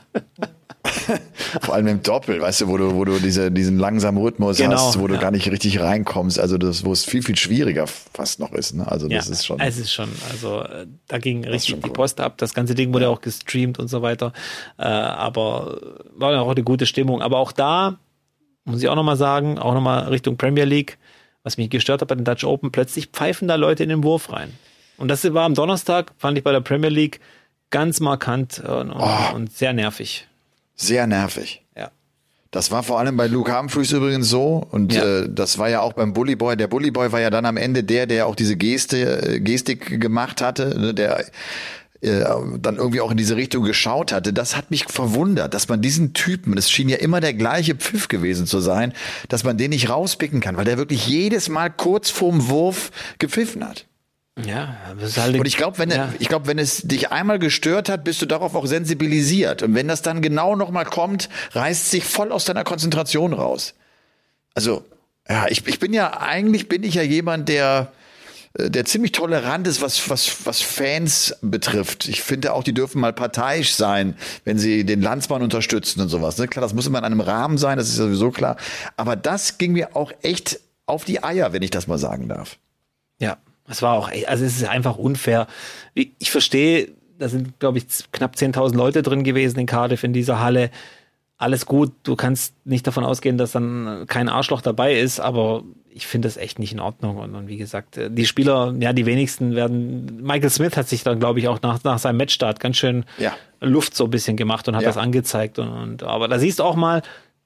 Vor allem im Doppel, weißt du, wo du, wo du diese, diesen langsamen Rhythmus genau, hast, wo du ja. gar nicht richtig reinkommst. Also das, wo es viel, viel schwieriger fast noch ist. Ne? Also das ja, ist schon. Es ist schon, also da ging richtig die cool. Post ab. Das ganze Ding wurde ja. auch gestreamt und so weiter. Äh, aber war ja auch eine gute Stimmung. Aber auch da, muss ich auch nochmal sagen, auch nochmal Richtung Premier League, was mich gestört hat bei den Dutch Open, plötzlich pfeifen da Leute in den Wurf rein. Und das war am Donnerstag, fand ich bei der Premier League ganz markant und, oh. und sehr nervig. Sehr nervig. Ja. Das war vor allem bei Luke Humphries übrigens so und ja. äh, das war ja auch beim Bully Boy. Der Bully Boy war ja dann am Ende der, der auch diese Geste, Gestik gemacht hatte, ne, der äh, dann irgendwie auch in diese Richtung geschaut hatte. Das hat mich verwundert, dass man diesen Typen, das schien ja immer der gleiche Pfiff gewesen zu sein, dass man den nicht rauspicken kann, weil der wirklich jedes Mal kurz vorm Wurf gepfiffen hat. Ja, das ist halt und ich glaube, wenn, ja. ich glaube, wenn es dich einmal gestört hat, bist du darauf auch sensibilisiert. Und wenn das dann genau nochmal kommt, reißt sich voll aus deiner Konzentration raus. Also, ja, ich, ich bin ja, eigentlich bin ich ja jemand, der, der ziemlich tolerant ist, was, was, was Fans betrifft. Ich finde auch, die dürfen mal parteiisch sein, wenn sie den Landsmann unterstützen und sowas. Ne? Klar, das muss immer in einem Rahmen sein, das ist sowieso klar. Aber das ging mir auch echt auf die Eier, wenn ich das mal sagen darf. Ja. Es war auch, also es ist einfach unfair. Ich verstehe, da sind, glaube ich, knapp zehntausend Leute drin gewesen in Cardiff in dieser Halle. Alles gut, du kannst nicht davon ausgehen, dass dann kein Arschloch dabei ist, aber ich finde das echt nicht in Ordnung. Und, und wie gesagt, die Spieler, ja, die wenigsten werden, Michael Smith hat sich dann, glaube ich, auch nach, nach seinem Matchstart ganz schön ja. Luft so ein bisschen gemacht und hat ja. das angezeigt. Und, und, aber da siehst du auch mal,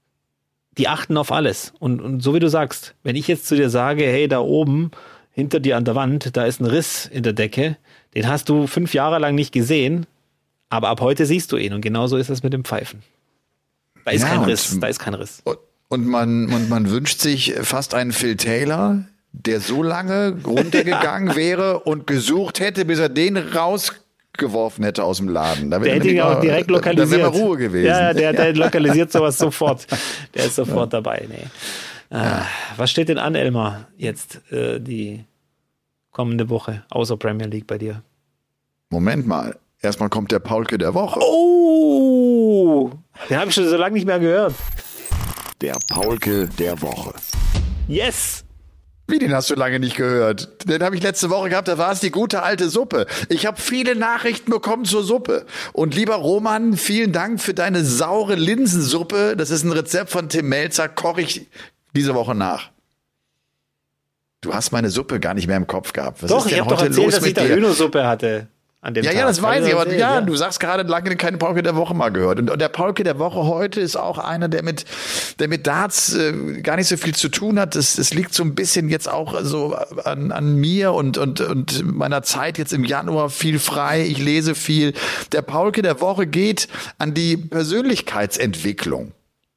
die achten auf alles. Und, und so wie du sagst, wenn ich jetzt zu dir sage, hey, da oben, hinter dir an der Wand, da ist ein Riss in der Decke, den hast du fünf Jahre lang nicht gesehen, aber ab heute siehst du ihn und genauso ist es mit dem Pfeifen. Da ist ja, kein Riss, da ist kein Riss. Und man, und man wünscht sich fast einen Phil Taylor, der so lange runtergegangen ja. wäre und gesucht hätte, bis er den rausgeworfen hätte aus dem Laden. Da der hätte ihn auch direkt lokalisiert. Da wäre mal Ruhe gewesen. Ja, der, der lokalisiert sowas sofort. Der ist sofort ja. dabei. Nee. Ah, was steht denn an, Elmar, jetzt äh, die kommende Woche, außer Premier League bei dir? Moment mal, erstmal kommt der Paulke der Woche. Oh, den habe ich schon so lange nicht mehr gehört. Der Paulke der Woche. Yes! Wie, den hast du lange nicht gehört? Den habe ich letzte Woche gehabt, da war es die gute alte Suppe. Ich habe viele Nachrichten bekommen zur Suppe. Und lieber Roman, vielen Dank für deine saure Linsensuppe. Das ist ein Rezept von Tim Melzer, koche ich diese Woche nach. Du hast meine Suppe gar nicht mehr im Kopf gehabt. Was doch, ist ich denn habe doch heute erzählt, los dass ich mit da dir? Hühnersuppe hatte. An dem Ja, Tag. ja, das weiß ich, aber erzählt, ja, ja, du sagst gerade lange keine Pauke der Woche mal gehört. Und, und der Pauke der Woche heute ist auch einer, der mit, der mit Darts äh, gar nicht so viel zu tun hat. Es, es liegt so ein bisschen jetzt auch so an, an mir und, und, und meiner Zeit jetzt im Januar viel frei. Ich lese viel. Der Pauke der Woche geht an die Persönlichkeitsentwicklung.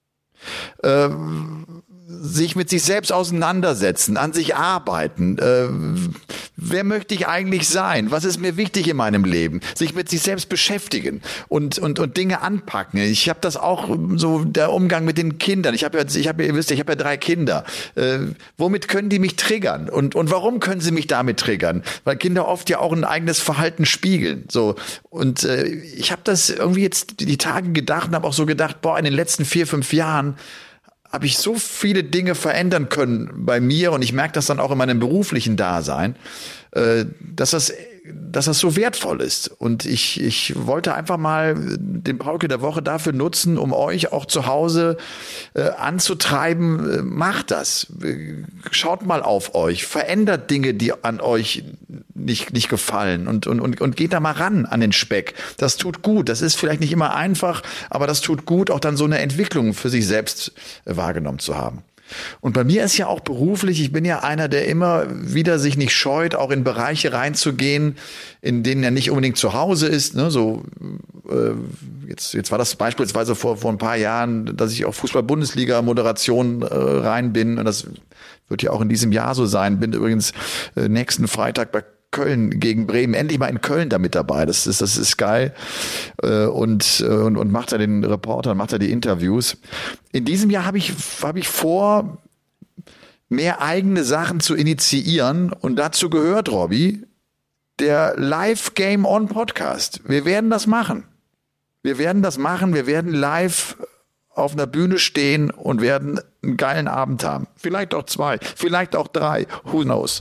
Ähm, sich mit sich selbst auseinandersetzen, an sich arbeiten. Äh, wer möchte ich eigentlich sein? Was ist mir wichtig in meinem Leben? Sich mit sich selbst beschäftigen und und und Dinge anpacken. Ich habe das auch so, der Umgang mit den Kindern. Ich habe ja, ich habe ja, ihr wisst, ich habe ja drei Kinder. Äh, womit können die mich triggern? Und und warum können sie mich damit triggern? Weil Kinder oft ja auch ein eigenes Verhalten spiegeln. So, und äh, ich habe das irgendwie jetzt die Tage gedacht und habe auch so gedacht, boah, in den letzten vier, fünf Jahren habe ich so viele Dinge verändern können bei mir und ich merke das dann auch in meinem beruflichen Dasein, äh, dass das, dass das so wertvoll ist. Und ich, ich wollte einfach mal den Pauke der Woche dafür nutzen, um euch auch zu Hause äh, anzutreiben. Äh, macht das. Schaut mal auf euch. Verändert Dinge, die an euch nicht, nicht gefallen und, und, und, und geht da mal ran an den Speck. Das tut gut. Das ist vielleicht nicht immer einfach, aber das tut gut, auch dann so eine Entwicklung für sich selbst äh, wahrgenommen zu haben. Und bei mir ist ja auch beruflich, ich bin ja einer, der immer wieder sich nicht scheut, auch in Bereiche reinzugehen, in denen er nicht unbedingt zu Hause ist. Ne? So äh, jetzt, jetzt war das beispielsweise vor, vor ein paar Jahren, dass ich auch Fußball-Bundesliga-Moderation äh, rein bin. Und das wird ja auch in diesem Jahr so sein. Bin übrigens äh, nächsten Freitag bei Köln gegen Bremen, endlich mal in Köln da mit dabei. Das ist, das ist geil. Und, und, und macht er den Reporter, macht er die Interviews. In diesem Jahr habe ich, habe ich vor, mehr eigene Sachen zu initiieren. Und dazu gehört, Robby, der Live Game On Podcast. Wir werden das machen. Wir werden das machen. Wir werden live auf einer Bühne stehen und werden einen geilen Abend haben. Vielleicht auch zwei, vielleicht auch drei. Who knows?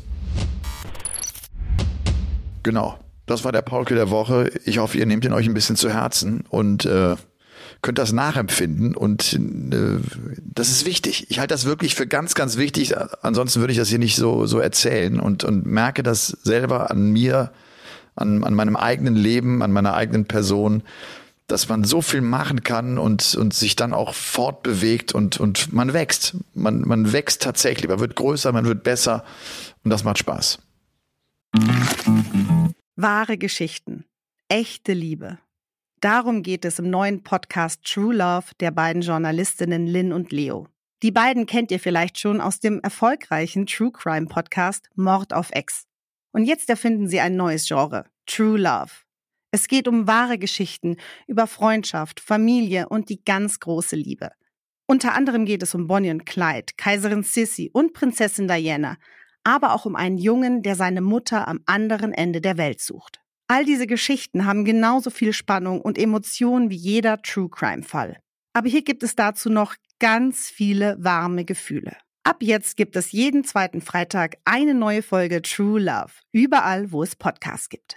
Genau, das war der Pauke der Woche. Ich hoffe, ihr nehmt ihn euch ein bisschen zu Herzen und äh, könnt das nachempfinden. Und äh, das ist wichtig. Ich halte das wirklich für ganz, ganz wichtig. Ansonsten würde ich das hier nicht so so erzählen und und merke das selber an mir, an an meinem eigenen Leben, an meiner eigenen Person, dass man so viel machen kann und und sich dann auch fortbewegt und und man wächst. Man man wächst tatsächlich. Man wird größer, man wird besser und das macht Spaß. Wahre Geschichten, echte Liebe. Darum geht es im neuen Podcast True Love der beiden Journalistinnen Lynn und Leo. Die beiden kennt ihr vielleicht schon aus dem erfolgreichen True Crime Podcast Mord auf Ex. Und jetzt erfinden sie ein neues Genre, True Love. Es geht um wahre Geschichten über Freundschaft, Familie und die ganz große Liebe. Unter anderem geht es um Bonnie und Clyde, Kaiserin Sissi und Prinzessin Diana, aber auch um einen Jungen, der seine Mutter am anderen Ende der Welt sucht. All diese Geschichten haben genauso viel Spannung und Emotionen wie jeder True-Crime-Fall. Aber hier gibt es dazu noch ganz viele warme Gefühle. Ab jetzt gibt es jeden zweiten Freitag eine neue Folge True Love, überall, wo es Podcasts gibt.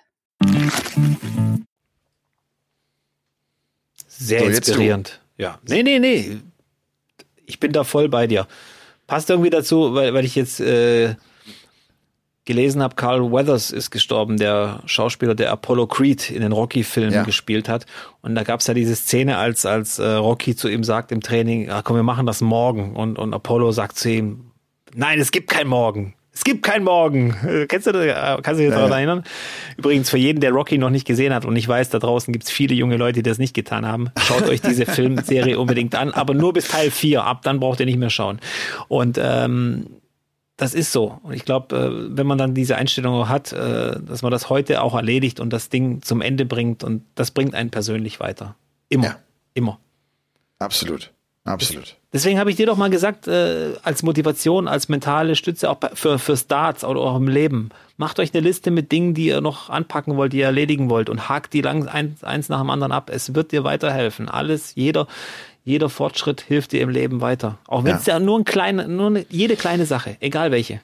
Sehr So, jetzt inspirierend. Ja. Nee, nee, nee. Ich bin da voll bei dir. Passt irgendwie dazu, weil, weil ich jetzt äh, gelesen habe, Carl Weathers ist gestorben, der Schauspieler, der Apollo Creed in den Rocky-Filmen Ja. gespielt hat. Und da gab es ja diese Szene, als als äh, Rocky zu ihm sagt im Training, ah, komm, wir machen das morgen. Und, und Apollo sagt zu ihm, nein, es gibt kein Morgen. Es gibt kein Morgen. Äh, Kennst du das? Äh, Kannst du dich Ja, daran ja. erinnern? Übrigens, für jeden, der Rocky noch nicht gesehen hat, und ich weiß, da draußen gibt es viele junge Leute, die das nicht getan haben, schaut euch diese Filmserie unbedingt an, aber nur bis Teil vier. Ab dann braucht ihr nicht mehr schauen. Und ähm, das ist so. Und ich glaube, äh, wenn man dann diese Einstellung hat, äh, dass man das heute auch erledigt und das Ding zum Ende bringt, und das bringt einen persönlich weiter. Immer. Ja. Immer. Absolut, absolut. Deswegen habe ich dir doch mal gesagt, äh, als Motivation, als mentale Stütze auch bei- für, für Starts oder auch im Leben, macht euch eine Liste mit Dingen, die ihr noch anpacken wollt, die ihr erledigen wollt, und hakt die lang eins, eins nach dem anderen ab. Es wird dir weiterhelfen. Alles, jeder, jeder Fortschritt hilft dir im Leben weiter. Auch wenn es ja. ja nur ein kleine, nur eine, jede kleine Sache, egal welche.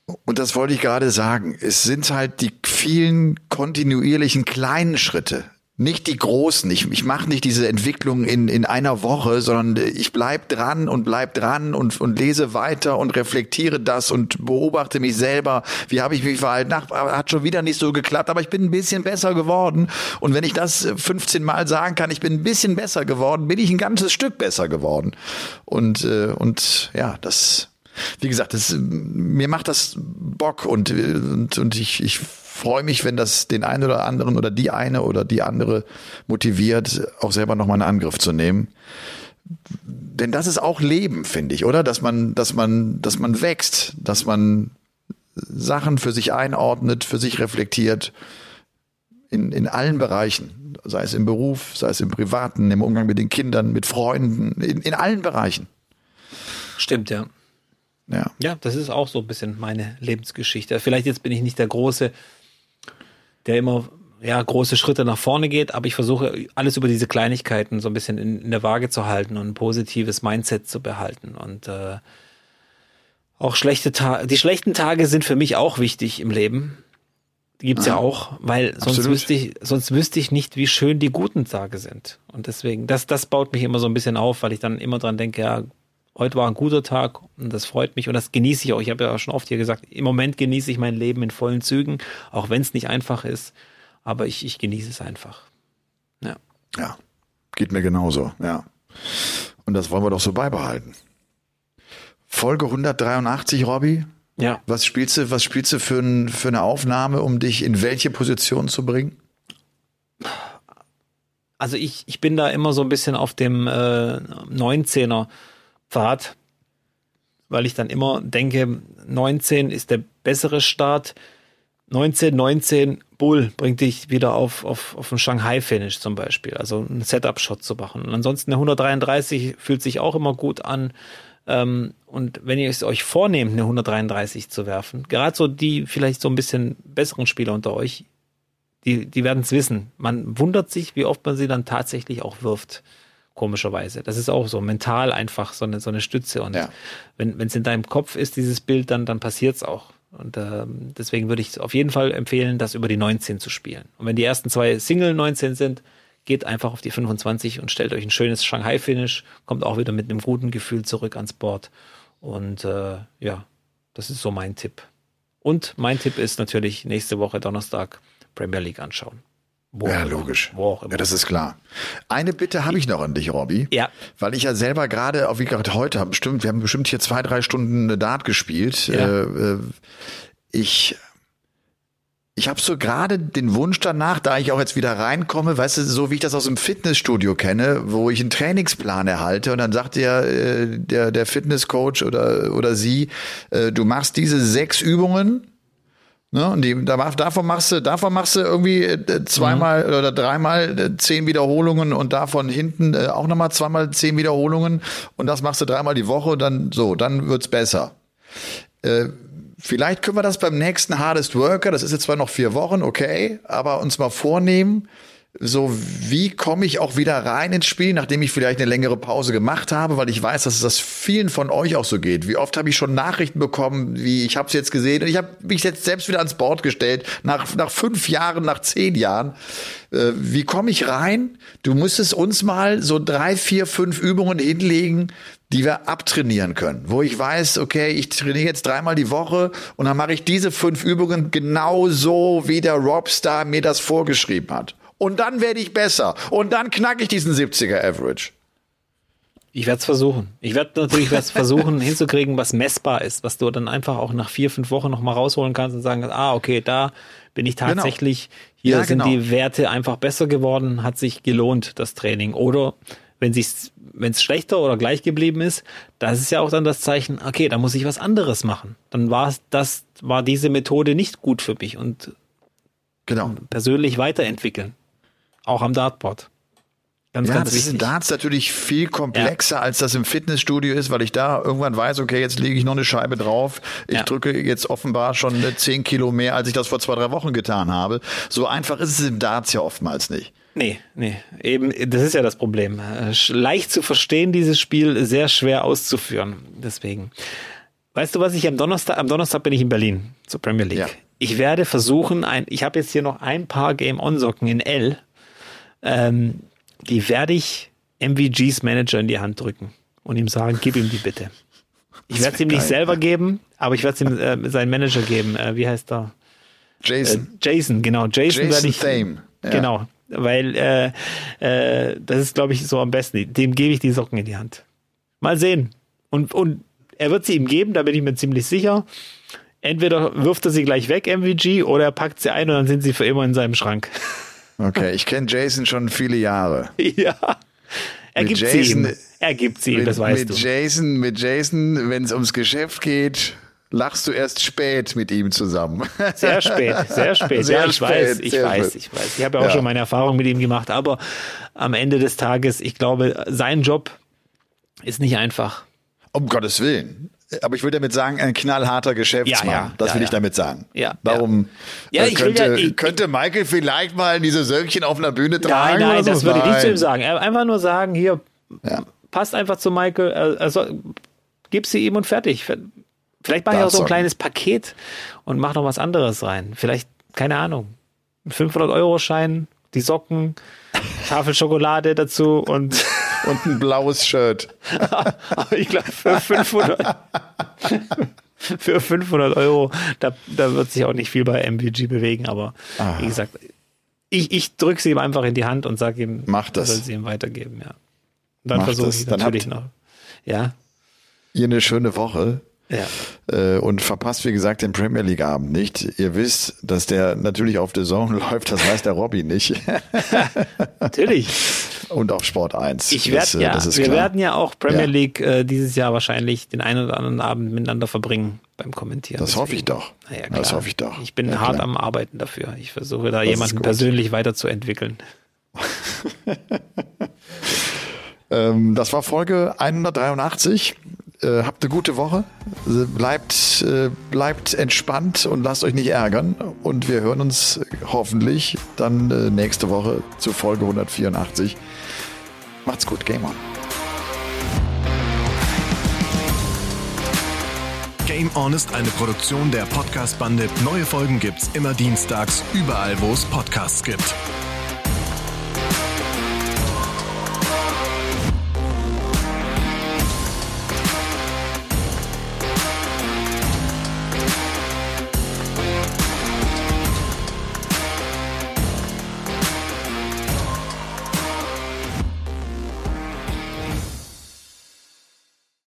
Und das wollte ich gerade sagen. Es sind halt die vielen kontinuierlichen kleinen Schritte. Nicht die großen. Ich, ich mache nicht diese Entwicklung in, in einer Woche, sondern ich bleib dran und bleib dran und, und lese weiter und reflektiere das und beobachte mich selber. Wie habe ich mich verhalten? Ach, hat schon wieder nicht so geklappt, aber ich bin ein bisschen besser geworden. Und wenn ich das fünfzehn Mal sagen kann, ich bin ein bisschen besser geworden, bin ich ein ganzes Stück besser geworden. Und, äh, und ja, das, wie gesagt, das, mir macht das Bock und, und, und ich, ich freue mich, wenn das den einen oder anderen oder die eine oder die andere motiviert, auch selber nochmal einen Angriff zu nehmen. Denn das ist auch Leben, finde ich, oder? Dass man, dass man, dass man wächst, dass man Sachen für sich einordnet, für sich reflektiert, in, in allen Bereichen. Sei es im Beruf, sei es im Privaten, im Umgang mit den Kindern, mit Freunden, in, in allen Bereichen. Stimmt, ja. Ja. Ja, das ist auch so ein bisschen meine Lebensgeschichte. Vielleicht jetzt bin ich nicht der Große, der immer ja große Schritte nach vorne geht, aber ich versuche alles über diese Kleinigkeiten so ein bisschen in, in der Waage zu halten und ein positives Mindset zu behalten. Und äh, auch schlechte Tage, die schlechten Tage sind für mich auch wichtig im Leben. Die gibt's ah, ja auch, weil sonst absolut. wüsste ich, sonst wüsste ich nicht, wie schön die guten Tage sind. Und deswegen, das, das baut mich immer so ein bisschen auf, weil ich dann immer dran denke, ja, heute war ein guter Tag und das freut mich und das genieße ich auch. Ich habe ja schon oft hier gesagt, im Moment genieße ich mein Leben in vollen Zügen, auch wenn es nicht einfach ist, aber ich, ich genieße es einfach. Ja. Ja, geht mir genauso, ja. Und das wollen wir doch so beibehalten. Folge hundertdreiundachtzig, Robby. Ja. Was spielst du, was spielst du für, ein, für eine Aufnahme, um dich in welche Position zu bringen? Also ich, ich bin da immer so ein bisschen auf dem äh, neunzehner Pfad, weil ich dann immer denke, neunzehn ist der bessere Start. neunzehn, neunzehn, Bull bringt dich wieder auf, auf, auf einen Shanghai-Finish zum Beispiel, also einen Setup-Shot zu machen. Und ansonsten eine hundertdreiunddreißig fühlt sich auch immer gut an. Ähm, und wenn ihr es euch vornehmt, eine hundertdreiunddreißig zu werfen, gerade so die vielleicht so ein bisschen besseren Spieler unter euch, die, die werden es wissen. Man wundert sich, wie oft man sie dann tatsächlich auch wirft. Komischerweise. Das ist auch so mental einfach so eine, so eine Stütze. Und ja. wenn es in deinem Kopf ist, dieses Bild, dann, dann passiert es auch. Und äh, deswegen würde ich auf jeden Fall empfehlen, das über die neunzehn zu spielen. Und wenn die ersten zwei Single neunzehn sind, geht einfach auf die fünfundzwanzig und stellt euch ein schönes Shanghai-Finish, kommt auch wieder mit einem guten Gefühl zurück ans Board. Und äh, ja, das ist so mein Tipp. Und mein Tipp ist natürlich nächste Woche Donnerstag Premier League anschauen. Wo ja, logisch. Wo auch immer. Ja, das ist klar. Eine Bitte habe ich noch an dich, Robby. Ja. Weil ich ja selber gerade, auch wie gerade heute, haben bestimmt, wir haben bestimmt hier zwei, drei Stunden Dart gespielt. Ja. Äh, ich ich habe so gerade den Wunsch danach, da ich auch jetzt wieder reinkomme, weißt du, so wie ich das aus dem Fitnessstudio kenne, wo ich einen Trainingsplan erhalte und dann sagt der äh, der der Fitnesscoach oder oder sie, äh, du machst diese sechs Übungen. Ne, und die, davon machst du, davon machst du irgendwie zweimal mhm. oder dreimal zehn Wiederholungen und davon hinten äh, auch nochmal zweimal zehn Wiederholungen und das machst du dreimal die Woche und dann so, dann wird's besser. Äh, vielleicht können wir das beim nächsten Hardest Worker, das ist jetzt zwar noch vier Wochen, okay, aber uns mal vornehmen, so wie komme ich auch wieder rein ins Spiel, nachdem ich vielleicht eine längere Pause gemacht habe, weil ich weiß, dass es das vielen von euch auch so geht. Wie oft habe ich schon Nachrichten bekommen, wie ich habe es jetzt gesehen und ich habe mich jetzt selbst wieder ans Board gestellt, nach nach fünf Jahren, nach zehn Jahren. Äh, wie komme ich rein? Du müsstest uns mal so drei, vier, fünf Übungen hinlegen, die wir abtrainieren können, wo ich weiß, okay, ich trainiere jetzt dreimal die Woche und dann mache ich diese fünf Übungen genau so, wie der Robstar mir das vorgeschrieben hat. Und dann werde ich besser. Und dann knacke ich diesen siebziger Average. Ich werde es versuchen. Ich werde natürlich werd's versuchen hinzukriegen, was messbar ist, was du dann einfach auch nach vier, fünf Wochen nochmal rausholen kannst und sagen, ah, okay, da bin ich tatsächlich, genau. hier ja, sind genau. die Werte einfach besser geworden, hat sich gelohnt, das Training. Oder wenn es wenn es schlechter oder gleich geblieben ist, das ist ja auch dann das Zeichen, okay, da muss ich was anderes machen. Dann war das, war diese Methode nicht gut für mich und genau. persönlich weiterentwickeln. Auch am Dartboard. Ganz, ja, ganz das wichtig. ist in Darts natürlich viel komplexer, ja. als das im Fitnessstudio ist, weil ich da irgendwann weiß, okay, jetzt lege ich noch eine Scheibe drauf. Ich ja. drücke jetzt offenbar schon zehn Kilo mehr, als ich das vor zwei, drei Wochen getan habe. So einfach ist es im Darts ja oftmals nicht. Nee, nee, eben, das ist ja das Problem. Leicht zu verstehen, dieses Spiel, sehr schwer auszuführen. Deswegen. Weißt du, was ich am Donnerstag, am Donnerstag bin ich in Berlin zur Premier League. Ja. Ich werde versuchen, ein, ich habe jetzt hier noch ein paar Game-On-Socken in L, ähm, die werde ich M V Gs Manager in die Hand drücken und ihm sagen, gib ihm die bitte. Ich werde es ihm nicht geil. selber geben, aber ich werde es ihm äh, seinen Manager geben. Äh, wie heißt er? Jason. Äh, Jason, genau. Jason, Jason werde ich. Thame. Ja. Genau, weil äh, äh, das ist, glaube ich, so am besten. Dem gebe ich die Socken in die Hand. Mal sehen. Und, und er wird sie ihm geben, da bin ich mir ziemlich sicher. Entweder wirft er sie gleich weg, M V G, oder er packt sie ein und dann sind sie für immer in seinem Schrank. Okay, ich kenne Jason schon viele Jahre. Ja. Er Mit gibt Jason- sie ihm. Er gibt sie ihm, Mit, das weißt mit du. Jason, mit Jason, wenn es ums Geschäft geht, lachst du erst spät mit ihm zusammen. Sehr spät, sehr spät. Sehr ja, ich spät, weiß, ich sehr weiß, spät. ich weiß. Ich habe ja auch Ja. schon meine Erfahrung mit ihm gemacht, aber am Ende des Tages, ich glaube, sein Job ist nicht einfach. Um Gottes Willen. Aber ich würde damit sagen, ein knallharter Geschäftsmann. Ja, ja, das ja, will ja. ich damit sagen. Ja, Darum ja. Ja, äh, ich will könnte, ja- ich- könnte Michael vielleicht mal diese Söckchen auf einer Bühne tragen? Nein, nein, oder so? das würde ich nicht zu ihm Nein. sagen. Er- Einfach nur sagen, hier, Ja. passt einfach zu Michael, er- er soll, gib sie ihm und fertig. Vielleicht mache ich auch so ein Dartsocken. kleines Paket und mach noch was anderes rein. Vielleicht, keine Ahnung, ein fünfhundert-Euro-Schein, die Socken, Tafel Schokolade dazu und Und ein blaues Shirt. aber ich glaube für fünfhundert für fünfhundert Euro, da, da wird sich auch nicht viel bei M V G bewegen, aber Ah. wie gesagt, ich, ich drücke sie ihm einfach in die Hand und sage ihm, Mach das. er soll sie ihm weitergeben, ja. Und dann Mach versuche das. ich Dann natürlich habt- noch. Ja, Ihr eine schöne Woche. ja. Äh, und verpasst, wie gesagt, den Premier League Abend nicht. Ihr wisst, dass der natürlich auf The Zone läuft, das weiß der Robby nicht. Natürlich. Und auf Sport eins. Ich Das, werde äh, ja, das ist wir klar. werden ja auch Premier Ja. League äh, dieses Jahr wahrscheinlich den einen oder anderen Abend miteinander verbringen beim Kommentieren. Das hoffe ich Deswegen- doch. Na ja, Das klar. hoffe ich doch. Ich bin Ja, hart klar. am Arbeiten dafür. Ich versuche da Das ist jemanden gut. persönlich weiterzuentwickeln. Ähm, das war Folge hundertdreiundachtzig. Äh, habt eine gute Woche. Äh, Bleibt, äh, bleibt entspannt und lasst euch nicht ärgern. Und wir hören uns hoffentlich dann äh, nächste Woche zu Folge hundertvierundachtzig. Macht's gut, Game On. Game On ist eine Produktion der Podcast-Bande. Neue Folgen gibt's immer dienstags, überall, wo es Podcasts gibt.